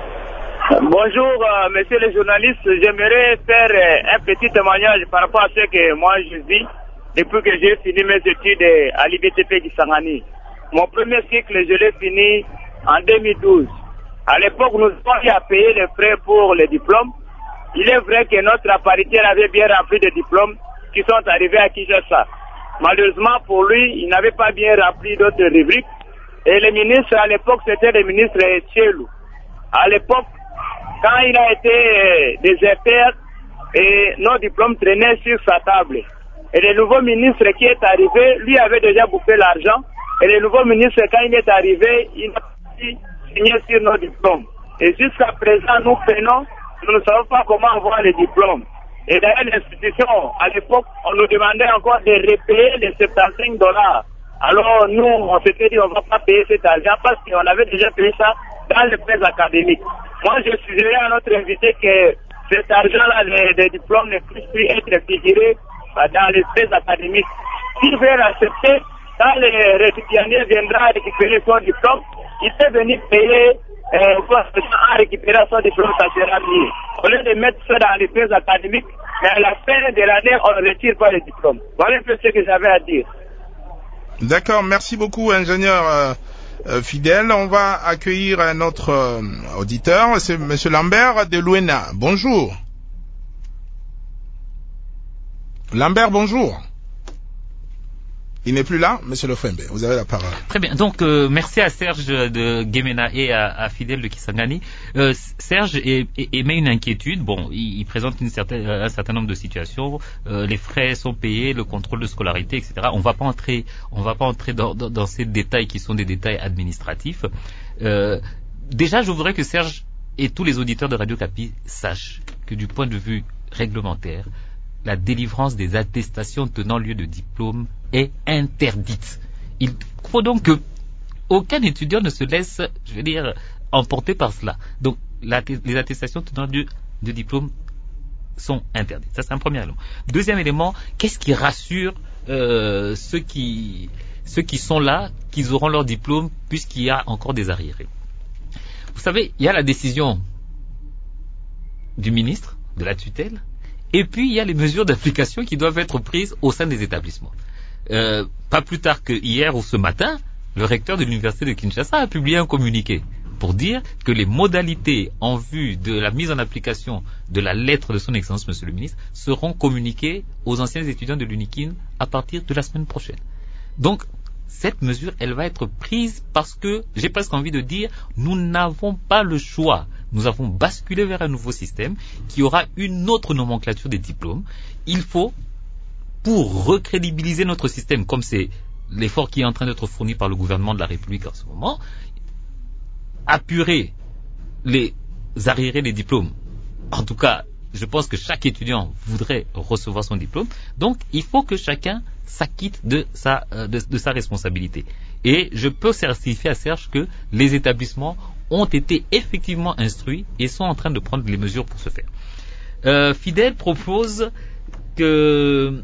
Bonjour, euh, messieurs les journalistes. J'aimerais faire euh, un petit témoignage par rapport à ce que moi je vis depuis que j'ai fini mes études à l'I B T P Kisangani. Mon premier cycle, je l'ai fini en deux mille douze. À l'époque, nous avons eu à payer les frais pour les diplômes. Il est vrai que notre apparitière avait bien rempli des diplômes qui sont arrivés à Kinshasa. Malheureusement pour lui, il n'avait pas bien rempli d'autres rubriques. Et les ministres à l'époque, c'était le ministre Tchelou. À l'époque, quand il a été euh, déserteur, et nos diplômes traînaient sur sa table. Et le nouveau ministre qui est arrivé, lui avait déjà bouffé l'argent. Et le nouveau ministre, quand il est arrivé, il a signé sur nos diplômes. Et jusqu'à présent, nous prenons, nous ne savons pas comment avoir les diplômes. Et d'ailleurs, l'institution, à l'époque, on nous demandait encore de repayer les soixante-quinze dollars. Alors, nous, on s'était dit, on ne va pas payer cet argent parce qu'on avait déjà payé ça dans les prêts académiques. Moi, je suggérais à notre invité que cet argent-là, les, les diplômes ne puissent plus être figurés dans les prêts académiques. S'il veut l'accepter, quand le récipiendaire viendra récupérer son diplôme, il peut venir payer euh, en récupérant son diplôme, ça sera mieux. Au lieu de mettre ça dans les prêts académiques, mais à la fin de l'année, on ne retire pas le diplôme. Voilà un peu ce que j'avais à dire. D'accord, merci beaucoup, ingénieur euh, euh, Fidèle. On va accueillir un autre euh, auditeur, c'est Monsieur Lambert de Luena. Bonjour. Lambert, bonjour. Il n'est plus là, Monsieur Lefembe, vous avez la parole. Très bien, donc euh, merci à Serge de Gemena et à, à Fidèle de Kisangani. Euh, Serge é, é, émet une inquiétude, bon, il, il présente une certaine, un certain nombre de situations, euh, les frais sont payés, le contrôle de scolarité, et cetera. On va pas entrer, on va pas entrer dans, dans, dans ces détails qui sont des détails administratifs. Euh, déjà, je voudrais que Serge et tous les auditeurs de Radio Kapi sachent que du point de vue réglementaire, la délivrance des attestations tenant lieu de diplôme est interdite. Il faut donc que aucun étudiant ne se laisse, je veux dire, emporter par cela. Donc, les attestations tenant lieu de diplôme sont interdites. Ça, c'est un premier élément. Deuxième élément, qu'est-ce qui rassure euh, ceux qui ceux qui sont là, qu'ils auront leur diplôme, puisqu'il y a encore des arriérés. Vous savez, il y a la décision du ministre, de la tutelle, et puis il y a les mesures d'application qui doivent être prises au sein des établissements. Euh, pas plus tard que hier ou ce matin, le recteur de l'université de Kinshasa a publié un communiqué pour dire que les modalités en vue de la mise en application de la lettre de son excellence, monsieur le ministre, seront communiquées aux anciens étudiants de l'UNIKIN à partir de la semaine prochaine. Donc, cette mesure, elle va être prise parce que, j'ai presque envie de dire, nous n'avons pas le choix. Nous avons basculé vers un nouveau système qui aura une autre nomenclature des diplômes. Il faut, pour recrédibiliser notre système, comme c'est l'effort qui est en train d'être fourni par le gouvernement de la République en ce moment, apurer les arriérés des diplômes. En tout cas, je pense que chaque étudiant voudrait recevoir son diplôme. Donc, il faut que chacun s'acquitte de sa, euh, de, de sa responsabilité. Et je peux certifier à Serge que les établissements ont été effectivement instruits et sont en train de prendre les mesures pour ce faire. Euh, Fidèle propose que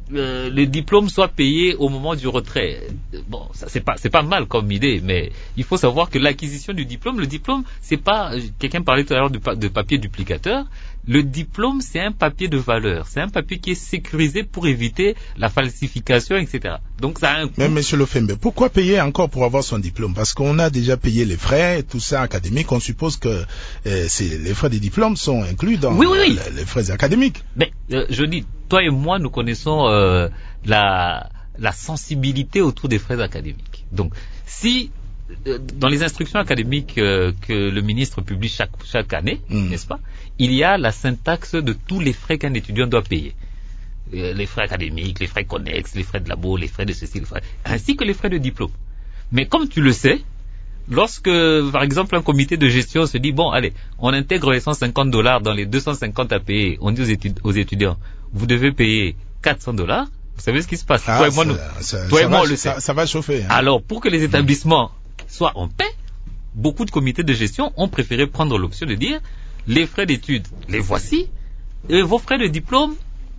euh, le diplôme soit payé au moment du retrait. Bon, ça c'est pas c'est pas mal comme idée, mais il faut savoir que l'acquisition du diplôme, le diplôme, c'est pas, quelqu'un parlait tout à l'heure de, de papier duplicateur. Le diplôme, c'est un papier de valeur, c'est un papier qui est sécurisé pour éviter la falsification, et cetera. Donc ça a un coût. Mais Monsieur Lofembe, pourquoi payer encore pour avoir son diplôme? Parce qu'on a déjà payé les frais, tout ça académique. On suppose que euh, c'est, les frais des diplômes sont inclus dans oui, oui, oui. Euh, les frais académiques. Mais euh, je dis, toi et moi, nous connaissons euh, la la sensibilité autour des frais académiques. Donc, si dans les instructions académiques euh, que le ministre publie chaque, chaque année, mmh. n'est-ce pas, il y a la syntaxe de tous les frais qu'un étudiant doit payer. Euh, les frais académiques, les frais connexes, les frais de labo, les frais de ceci, les frais, ainsi que les frais de diplôme. Mais comme tu le sais, lorsque, par exemple, un comité de gestion se dit, bon, allez, on intègre les cent cinquante dollars dans les deux cent cinquante à payer, on dit aux, étud- aux étudiants, vous devez payer quatre cents dollars, vous savez ce qui se passe. Ah, toi et moi, nous, ça, toi ça et moi, va, on le ça, sait. Ça va chauffer. Hein. Alors, pour que les établissements mmh. soit en paix, beaucoup de comités de gestion ont préféré prendre l'option de dire les frais d'études, les voici, et vos frais de diplôme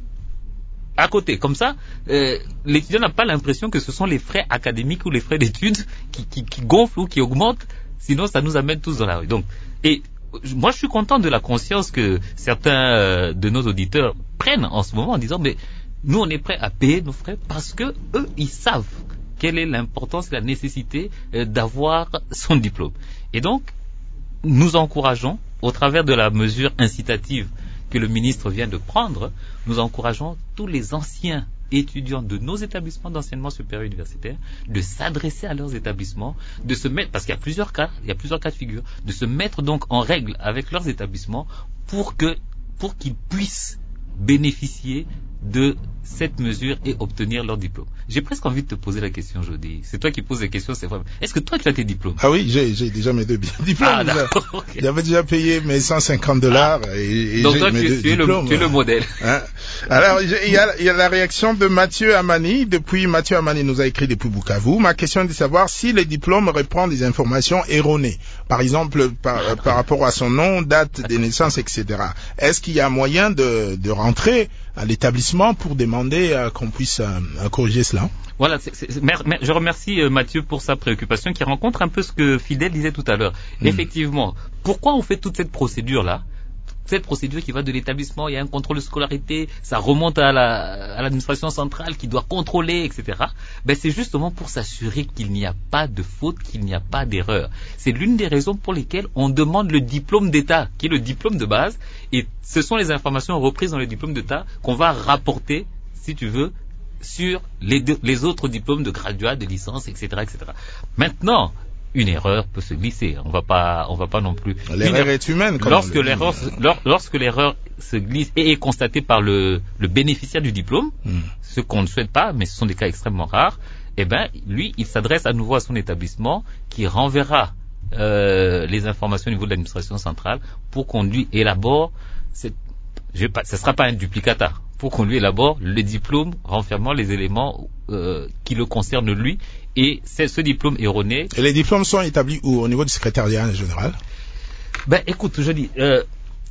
à côté. Comme ça, euh, l'étudiant n'a pas l'impression que ce sont les frais académiques ou les frais d'études qui, qui, qui gonflent ou qui augmentent, sinon ça nous amène tous dans la rue. Donc, et moi je suis content de la conscience que certains euh, de nos auditeurs prennent en ce moment en disant mais nous on est prêts à payer nos frais parce que eux ils savent quelle est l'importance et la nécessité euh, d'avoir son diplôme. Et donc, nous encourageons, au travers de la mesure incitative que le ministre vient de prendre, nous encourageons tous les anciens étudiants de nos établissements d'enseignement supérieur universitaire de s'adresser à leurs établissements, de se mettre, parce qu'il y a plusieurs cas, il y a plusieurs cas de figure, de se mettre donc en règle avec leurs établissements pour que, pour qu'ils puissent bénéficier de cette mesure et obtenir leur diplôme. J'ai presque envie de te poser la question aujourd'hui. C'est toi qui poses les questions, c'est vrai. Est-ce que toi tu as tes diplômes? Ah oui, j'ai, j'ai déjà mes deux diplômes. Ah, okay. J'avais déjà payé mes cent cinquante dollars ah. et, et donc j'ai toi mes tu, deux tu, es diplômes. Le, tu es le modèle. Hein? Alors il y, a, il y a la réaction de Mathieu Amani. Depuis Mathieu Amani nous a écrit depuis Bukavu. Ma question est de savoir si les diplômes reprennent des informations erronées. Par exemple par, par rapport à son nom, date de naissance, et cetera. Est-ce qu'il y a moyen de, de rentrer à l'établissement pour demander euh, qu'on puisse euh, corriger cela? Voilà, c'est, c'est, mer, mer, je remercie euh, Mathieu pour sa préoccupation qui rencontre un peu ce que Fidèle disait tout à l'heure. Mmh. Effectivement, pourquoi on fait toute cette procédure-là? Cette procédure qui va de l'établissement, il y a un contrôle de scolarité, ça remonte à, la, à l'administration centrale qui doit contrôler, et cetera. Ben c'est justement pour s'assurer qu'il n'y a pas de faute, qu'il n'y a pas d'erreur. C'est l'une des raisons pour lesquelles on demande le diplôme d'État, qui est le diplôme de base, et ce sont les informations reprises dans le diplôme d'État qu'on va rapporter, si tu veux, sur les, deux, les autres diplômes de graduat, de licence, et cetera, et cetera. Maintenant, une erreur peut se glisser. On va pas, on va pas non plus. L'erreur est humaine. Comme lorsque l'erreur, lors, lorsque l'erreur se glisse et est constatée par le, le bénéficiaire du diplôme, mm. ce qu'on ne souhaite pas, mais ce sont des cas extrêmement rares. Eh ben, lui, il s'adresse à nouveau à son établissement, qui renverra euh, les informations au niveau de l'administration centrale pour qu'on lui élabore. Cette, je vais pas, ce sera pas un duplicata. Pour qu'on lui élabore le diplôme renfermant les éléments euh, qui le concernent lui. Et c'est ce diplôme erroné. Et les diplômes sont établis où? Au niveau du secrétariat en général? Ben, écoute, je dis, euh,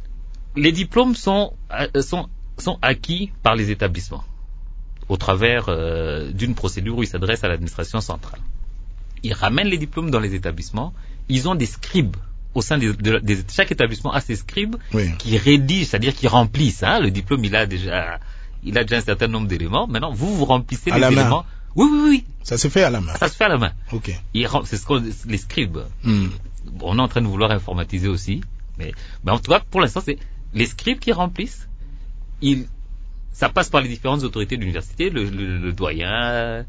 les diplômes sont, euh, sont, sont acquis par les établissements au travers euh, d'une procédure où ils s'adressent à l'administration centrale. Ils ramènent les diplômes dans les établissements. Ils ont des scribes au sein de, de, de chaque établissement a ses scribes oui. qui rédigent, c'est-à-dire qui remplissent. Hein, le diplôme, il a déjà, il a déjà un certain nombre d'éléments. Maintenant, vous vous remplissez à les la éléments. Main. Oui, oui, oui. Ça se fait à la main. Ça se fait à la main. Ok. Il, c'est ce qu'on, les scribes. Mm. Bon, on est en train de vouloir informatiser aussi, mais, mais en tout cas, pour l'instant, c'est les scribes qui remplissent. Ils, ça passe par les différentes autorités de l'université, le, le, le doyen,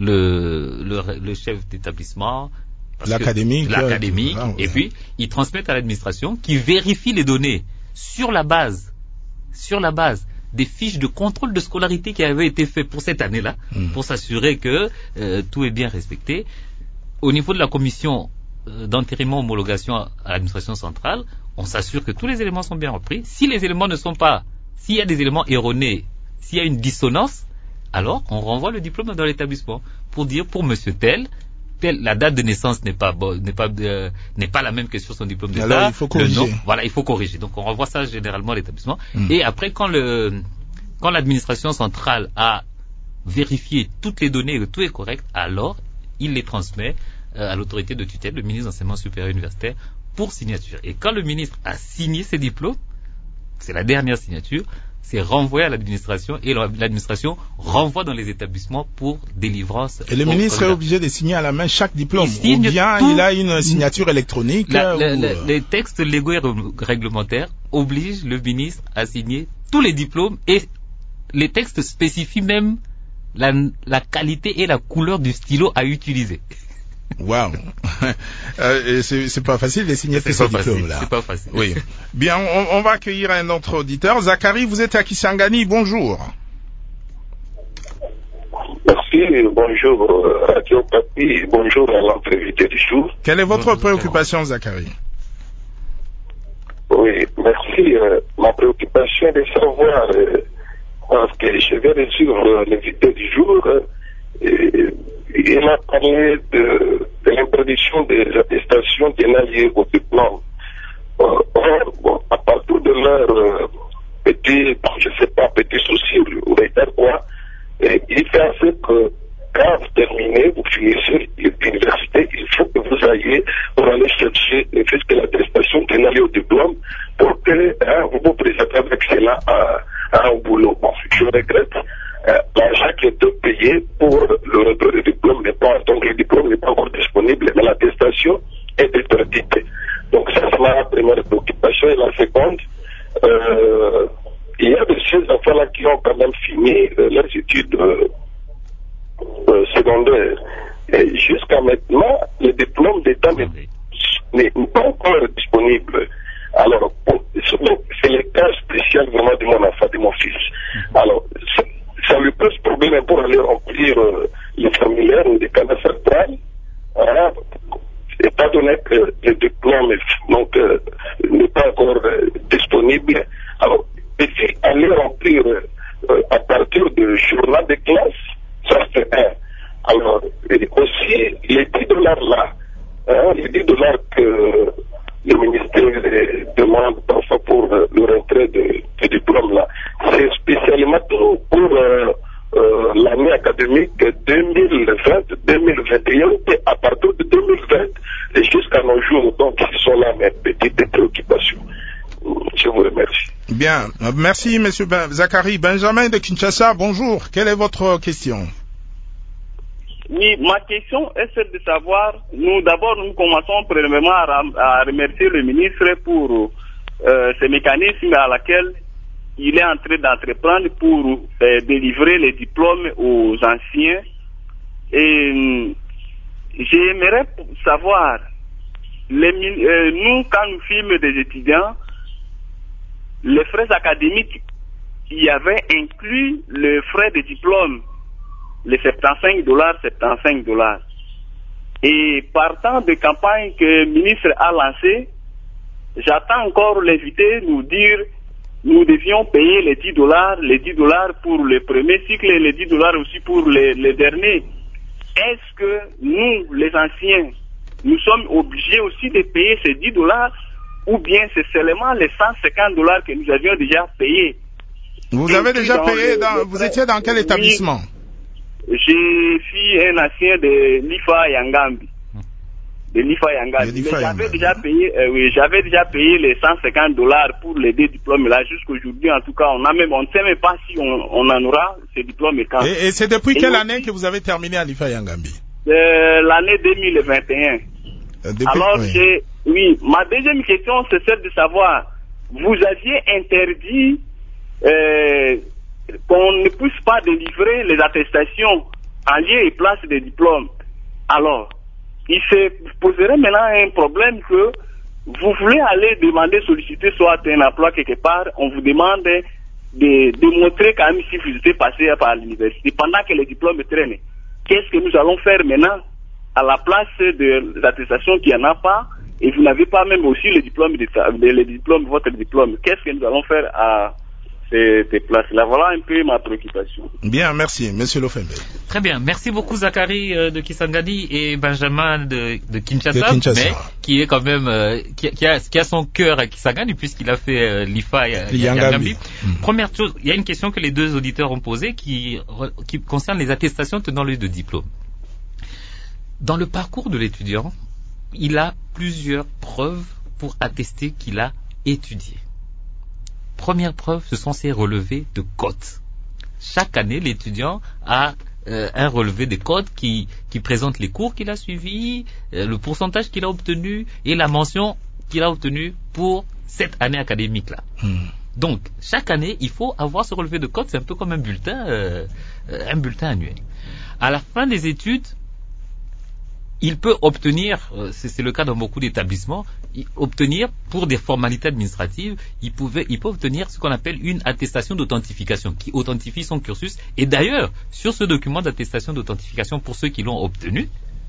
le, le, le chef d'établissement. L'académie. L'académie. Ah, ouais. Et puis, ils transmettent à l'administration qui vérifie les données sur la base, sur la base des fiches de contrôle de scolarité qui avaient été faites pour cette année-là, mmh. pour s'assurer que euh, tout est bien respecté. Au niveau de la commission euh, d'entérinement homologation à l'administration centrale, on s'assure que tous les éléments sont bien repris. Si les éléments ne sont pas, s'il y a des éléments erronés, s'il y a une dissonance, alors on renvoie le diplôme dans l'établissement pour dire pour monsieur tel, tel la date de naissance n'est pas n'est pas euh, n'est pas la même que sur son diplôme d'État. Alors il faut corriger. Le nom, voilà, il faut corriger. Donc on renvoie ça généralement à l'établissement. Mmh. Et après quand le quand l'administration centrale a vérifié toutes les données et que tout est correct, alors il les transmet euh, à l'autorité de tutelle, le ministre d'enseignement supérieur universitaire, pour signature. Et quand le ministre a signé ses diplômes, c'est la dernière signature, c'est renvoyé à l'administration et l'administration renvoie dans les établissements pour délivrance. Et le ministre est obligé de signer à la main chaque diplôme, ou bien tout, il a une signature électronique. La, la, ou... la, les textes légaux et réglementaires obligent le ministre à signer tous les diplômes et les textes spécifient même la, la qualité et la couleur du stylo à utiliser. Waouh, euh, c'est, c'est pas facile de signer tous ces diplômes-là. C'est pas facile. Oui. Bien, on, on va accueillir un autre auditeur. Zachary, vous êtes à Kisangani. Bonjour. Merci. Bonjour Radio Papi. Bonjour à l'invité du jour. Quelle est votre bonjour, préoccupation, Zachary? Oui, merci. Euh, ma préoccupation est de savoir, euh, parce que je viens de suivre l'invité du jour. Euh, et, il a parlé de, de l'introduction des attestations liées au diplôme. Or, bon, à partir de leur euh, petit, je sais pas, petit souci ou quoi, et il fait assez que quand vous terminez, vous finissez l'université, il faut que vous ayez pour aller chercher le fait que l'attestation liée au diplôme pour que hein, vous vous présentez avec cela à, à un boulot. Bon, je regrette. Euh, l'argent qui est payé pour le retour du diplôme n'est pas, donc le diplôme n'est pas encore disponible, mais l'attestation est interdite. Donc ça, c'est ma première préoccupation. Et la seconde, euh, il y a de ces enfants-là qui ont quand même fini euh, leurs études euh, euh, secondaires. Et jusqu'à maintenant, le diplôme d'État n'est pas encore disponible. Alors, bon, c'est le cas spécial vraiment de mon enfant, de mon fils. Alors, ça lui pose problème pour aller remplir euh, les formulaires ou les canaux centrales, hein, étant donné que le diplôme donc, euh, n'est pas encore euh, disponible. Alors, et puis aller remplir euh, à partir du journal de classe, ça c'est un. Alors, et aussi, les dix dollars là, hein, les dix dollars que le ministère demande parfois pour euh, le retrait de, de diplôme là, c'est spécialement pour euh, euh, l'année académique deux mille vingt deux mille vingt et un et à partir de deux mille vingt et jusqu'à nos jours. Donc, ce sont là mes petites préoccupations. Je vous remercie. Bien, merci Monsieur ben- Zachary. Benjamin de Kinshasa, bonjour. Quelle est votre question? Oui, ma question est celle de savoir, nous d'abord nous commençons premièrement à, à remercier le ministre pour euh, ce mécanisme à laquelle il est en train d'entreprendre pour euh, délivrer les diplômes aux anciens. Et euh, j'aimerais savoir, les, euh, nous quand nous fîmes des étudiants, les frais académiques, il y avait inclus le frais de diplôme, les soixante-quinze dollars, soixante-quinze dollars. Et partant de campagne que le ministre a lancée, j'attends encore l'invité nous dire nous devions payer les dix dollars, les dix dollars pour le premier cycle et les dix dollars aussi pour les, les derniers. Est-ce que nous, les anciens, nous sommes obligés aussi de payer ces dix dollars ou bien c'est seulement les cent cinquante dollars que nous avions déjà payés? Vous avez déjà payé, dans, le, vous étiez dans quel établissement? Je suis un ancien de l'I F A Yangambi. De l'I F A Yangambi. Mais j'avais déjà payé, euh, oui, j'avais déjà payé les cent cinquante dollars pour les deux diplômes là. Jusqu'aujourd'hui, en tout cas, on a même, on ne sait même pas si on, on en aura ces diplômes et quand. Et, et c'est depuis et quelle année que vous avez terminé à l'I F A Yangambi? euh, L'année deux mille vingt et un. Euh, depuis, Alors, oui. j'ai, oui, ma deuxième question, c'est celle de savoir, vous aviez interdit, euh, qu'on ne puisse pas délivrer les attestations en lieu et place des diplômes. Alors, il se poserait maintenant un problème que vous voulez aller demander, solliciter soit un emploi quelque part, on vous demande de démontrer quand même si vous étiez passé par l'université pendant que les diplômes traînent. Qu'est-ce que nous allons faire maintenant à la place de l'attestation qu'il n'y en a pas et vous n'avez pas même aussi le diplôme de, de, le diplôme, votre diplôme. Qu'est-ce que nous allons faire à ces, ces places-là. Voilà un peu ma préoccupation. Bien, merci, Monsieur Lofembe. Très bien, merci beaucoup Zachary euh, de Kisangani et Benjamin de, de, Kinshasa, de Kinshasa, mais qui est quand même euh, qui, qui, a, qui a son cœur à Kisangani puisqu'il a fait euh, l'I F A et Yangambi. Mmh. Première chose, il y a une question que les deux auditeurs ont posée qui, qui concerne les attestations tenant lieu de diplôme. Dans le parcours de l'étudiant, il a plusieurs preuves pour attester qu'il a étudié. Première preuve, ce sont ses relevés de cotes. Chaque année, l'étudiant a euh, un relevé de cotes qui, qui présente les cours qu'il a suivis, euh, le pourcentage qu'il a obtenu et la mention qu'il a obtenue pour cette année académique-là. Mmh. Donc, chaque année, il faut avoir ce relevé de cotes, c'est un peu comme un bulletin, euh, un bulletin annuel. À la fin des études, il peut obtenir, c'est, c'est le cas dans beaucoup d'établissements, obtenir pour des formalités administratives, il, pouvait, il peut obtenir ce qu'on appelle une attestation d'authentification qui authentifie son cursus. Et d'ailleurs, sur ce document d'attestation d'authentification, pour ceux qui l'ont obtenu,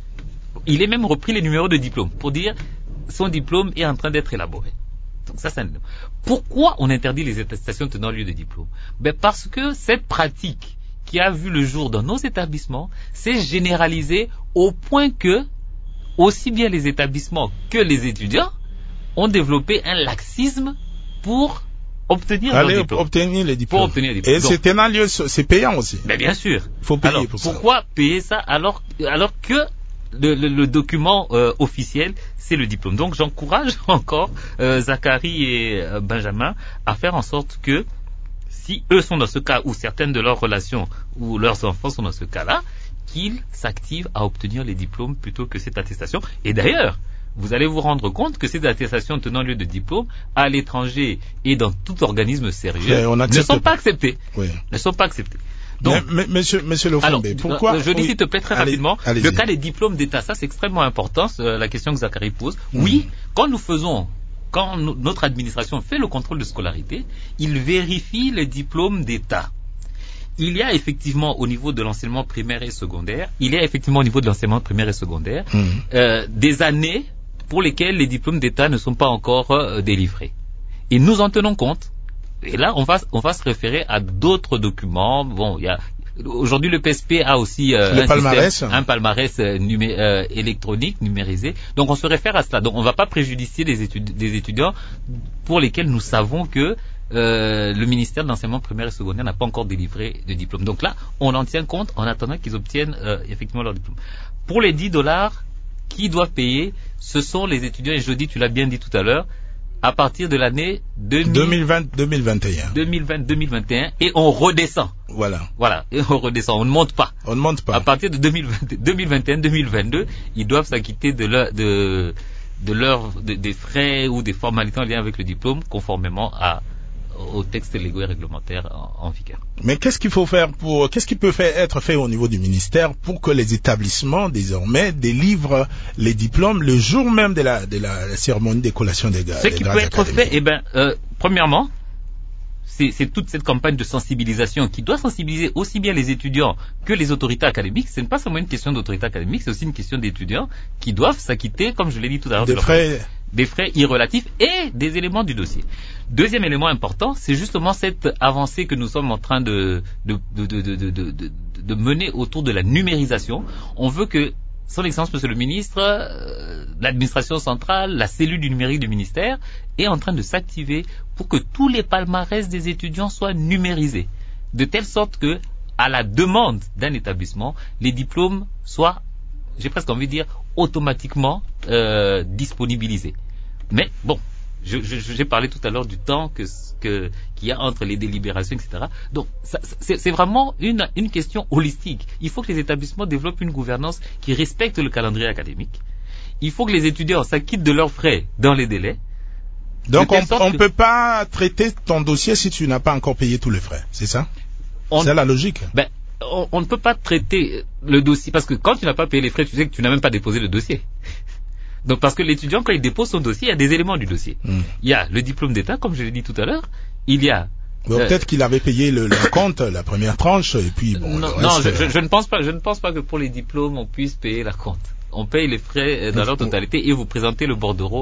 il est même repris les numéros de diplôme pour dire son diplôme est en train d'être élaboré. Donc ça, c'est un... Pourquoi on interdit les attestations tenant lieu de diplôme? Ben parce que cette pratique qui a vu le jour dans nos établissements s'est généralisée au point que aussi bien les établissements que les étudiants ont développé un laxisme pour obtenir Allez, leur diplôme. obtenir les diplômes. Pour obtenir les diplômes. Et c'est tenant lieu, c'est payant aussi. Mais bien sûr. Il faut payer alors, pour ça. Pourquoi payer ça alors, alors que le, le, le document euh, officiel, c'est le diplôme. Donc j'encourage encore euh, Zachary et euh, Benjamin à faire en sorte que si eux sont dans ce cas, ou certaines de leurs relations ou leurs enfants sont dans ce cas-là, qu'ils s'activent à obtenir les diplômes plutôt que cette attestation. Et d'ailleurs, vous allez vous rendre compte que ces attestations tenant lieu de diplôme à l'étranger et dans tout organisme sérieux ne sont pas acceptées. Oui. Ne sont pas acceptées. Donc, mais, mais, monsieur, monsieur Lofembe, pourquoi je dis oui. s'il te plaît très allez, rapidement, allez-y. Le cas des diplômes d'État, ça c'est extrêmement important, la question que Zachary pose. Mmh. Oui, quand nous faisons Quand notre administration fait le contrôle de scolarité, il vérifie les diplômes d'État. Il y a effectivement au niveau de l'enseignement primaire et secondaire, il y a effectivement au niveau de l'enseignement primaire et secondaire, mmh. euh, des années pour lesquelles les diplômes d'État ne sont pas encore euh, délivrés. Et nous en tenons compte. Et là, on va, on va se référer à d'autres documents. Bon, il y a aujourd'hui le P S P a aussi euh, un, palmarès. Système, un palmarès euh, numé, euh, électronique, numérisé. Donc on se réfère à cela. Donc on ne va pas préjudicier des, étud- des étudiants pour lesquels nous savons que euh, le ministère de l'enseignement primaire et secondaire n'a pas encore délivré de diplôme. Donc là, on en tient compte en attendant qu'ils obtiennent euh, effectivement leur diplôme. Pour les dix dollars, qui doivent payer? Ce sont les étudiants, et je dis, tu l'as bien dit tout à l'heure, à partir de l'année deux mille vingt, deux mille vingt et un. deux mille vingt, deux mille vingt et un, et on redescend. Voilà. Voilà, et on redescend, on ne monte pas. On ne monte pas. À partir de deux mille vingt, deux mille vingt et un, deux mille vingt-deux, ils doivent s'acquitter de leur, de, de leur, de, des frais ou des formalités en lien avec le diplôme, conformément à, aux textes légaux et réglementaires en, en vigueur. Mais qu'est-ce qu'il faut faire pour, qu'est-ce qui peut faire, être fait au niveau du ministère pour que les établissements, désormais, délivrent les diplômes le jour même de la, de la cérémonie de collation des gars? Ce qui peut être fait, eh ben, euh, premièrement, c'est, c'est toute cette campagne de sensibilisation qui doit sensibiliser aussi bien les étudiants que les autorités académiques. Ce n'est pas seulement une question d'autorité académique, c'est aussi une question d'étudiants qui doivent s'acquitter, comme je l'ai dit tout à l'heure, des de frais, des frais irrelatifs et des éléments du dossier. Deuxième élément important, c'est justement cette avancée que nous sommes en train de, de, de, de, de, de, de, de mener autour de la numérisation. On veut que Son Excellence, Monsieur le Ministre, euh, l'administration centrale, la cellule du numérique du ministère est en train de s'activer pour que tous les palmarès des étudiants soient numérisés, de telle sorte que, à la demande d'un établissement, les diplômes soient, j'ai presque envie de dire, automatiquement euh, disponibilisés. Mais bon, je, je, j'ai parlé tout à l'heure du temps que, que, qu'il y a entre les délibérations, et cetera. Donc, ça, c'est, c'est vraiment une, une question holistique. Il faut que les établissements développent une gouvernance qui respecte le calendrier académique. Il faut que les étudiants s'acquittent de leurs frais dans les délais. Donc, on ne que... peut pas traiter ton dossier si tu n'as pas encore payé tous les frais, c'est ça? On... C'est la logique. Ben, on, on ne peut pas traiter le dossier, parce que quand tu n'as pas payé les frais, tu sais que tu n'as même pas déposé le dossier. Donc, parce que l'étudiant, quand il dépose son dossier, il y a des éléments du dossier. Mm. Il y a le diplôme d'État, comme je l'ai dit tout à l'heure. Il y a... Bon, euh, peut-être qu'il avait payé le, le compte, la première tranche, et puis bon... Non, reste, non je, je, je ne pense pas, je ne pense pas que pour les diplômes, on puisse payer la compte. On paye les frais dans leur totalité et vous présentez le bordereau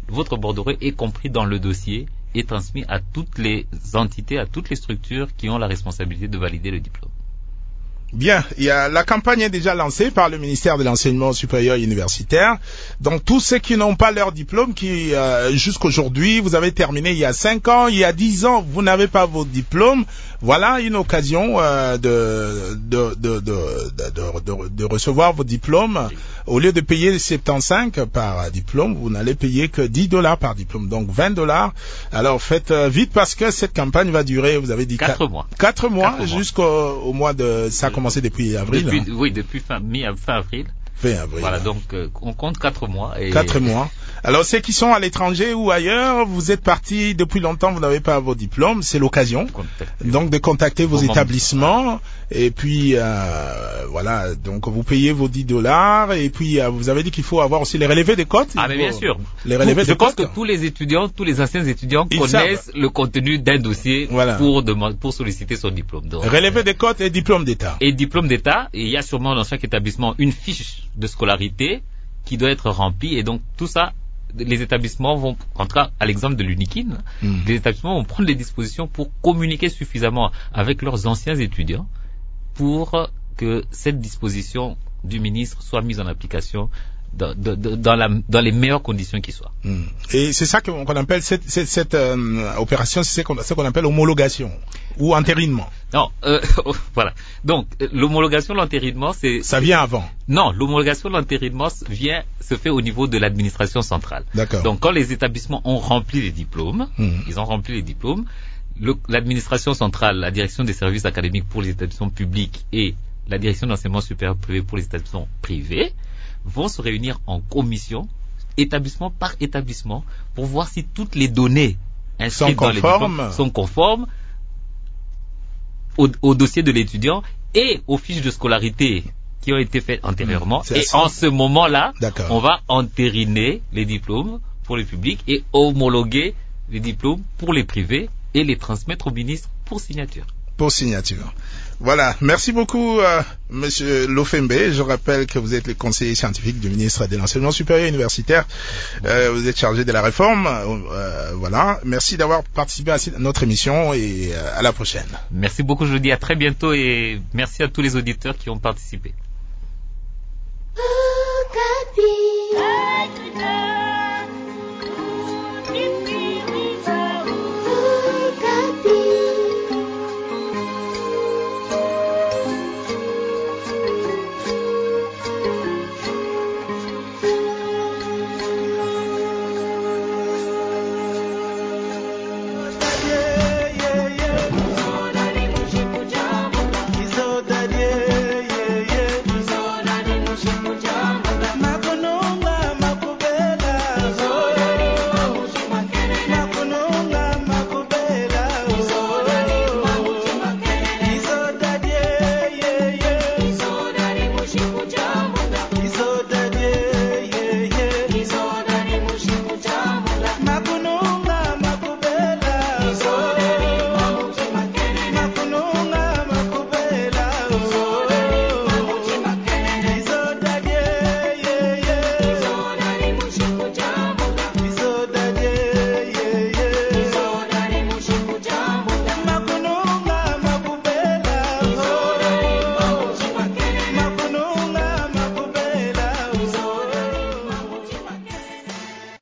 votre bordereau est compris dans le dossier et transmis à toutes les entités, à toutes les structures qui ont la responsabilité de valider le diplôme. Bien, il y a, la campagne est déjà lancée par le ministère de l'Enseignement supérieur et universitaire. Donc tous ceux qui n'ont pas leur diplôme, qui euh, jusqu'aujourd'hui, vous avez terminé il y a cinq ans, il y a dix ans, vous n'avez pas vos diplômes. Voilà une occasion euh, de, de, de, de, de, de, de recevoir vos diplômes. Au lieu de payer soixante-quinze par diplôme, vous n'allez payer que dix dollars par diplôme, donc vingt dollars. Alors faites euh, vite parce que cette campagne va durer, vous avez dit quatre mois. Quatre mois jusqu'au au mois de... Ça a commencé depuis avril. Depuis, hein. Oui, depuis fin, mi, fin avril. Fin avril. Voilà, donc euh, on compte quatre mois. Et... Quatre mois. Alors ceux qui sont à l'étranger ou ailleurs, vous êtes partis depuis longtemps, vous n'avez pas vos diplômes, c'est l'occasion. Contactez. Donc de contacter vos Au établissements moment. Et puis euh, voilà, donc vous payez vos dix dollars et puis euh, vous avez dit qu'il faut avoir aussi les relevés des cotes. Ah mais bien sûr. Les relevés Je des pense cotes. que tous les étudiants, tous les anciens étudiants Ils connaissent savent. le contenu d'un dossier voilà. pour demander, pour solliciter son diplôme. Donc, relevé des cotes et diplôme d'État. Et diplôme d'État, et il y a sûrement dans chaque établissement une fiche de scolarité qui doit être remplie et donc tout ça, les établissements vont, en tout cas à l'exemple de l'Unikin, mmh. les établissements vont prendre les dispositions pour communiquer suffisamment avec leurs anciens étudiants pour que cette disposition du ministre soit mise en application dans, dans, dans, la, dans les meilleures conditions qui soient. Mmh. Et c'est ça qu'on, qu'on appelle cette, cette, cette euh, opération, c'est ce qu'on, ce qu'on appelle homologation ou entérinement. Non, euh, voilà. Donc l'homologation, l'entérinement, c'est ça vient avant. Non, l'homologation, l'entérinement vient se fait au niveau de l'administration centrale. D'accord. Donc quand les établissements ont rempli les diplômes, mmh. ils ont rempli les diplômes, le, l'administration centrale, la direction des services académiques pour les établissements publics et la direction d'enseignement supérieur privé pour les établissements privés vont se réunir en commission, établissement par établissement, pour voir si toutes les données inscrites dans les diplômes sont conformes au, au dossier de l'étudiant et aux fiches de scolarité qui ont été faites antérieurement. Mmh, et assez... en ce moment-là, D'accord. on va entériner les diplômes pour le public et homologuer les diplômes pour les privés et les transmettre au ministre pour signature. Pour signature. Voilà, merci beaucoup euh, Monsieur Lofembe. Je rappelle que vous êtes le conseiller scientifique du ministre de l'Enseignement supérieur et universitaire. Euh, vous êtes chargé de la réforme. Euh, voilà, merci d'avoir participé à notre émission et euh, à la prochaine. Merci beaucoup, je vous dis à très bientôt et merci à tous les auditeurs qui ont participé.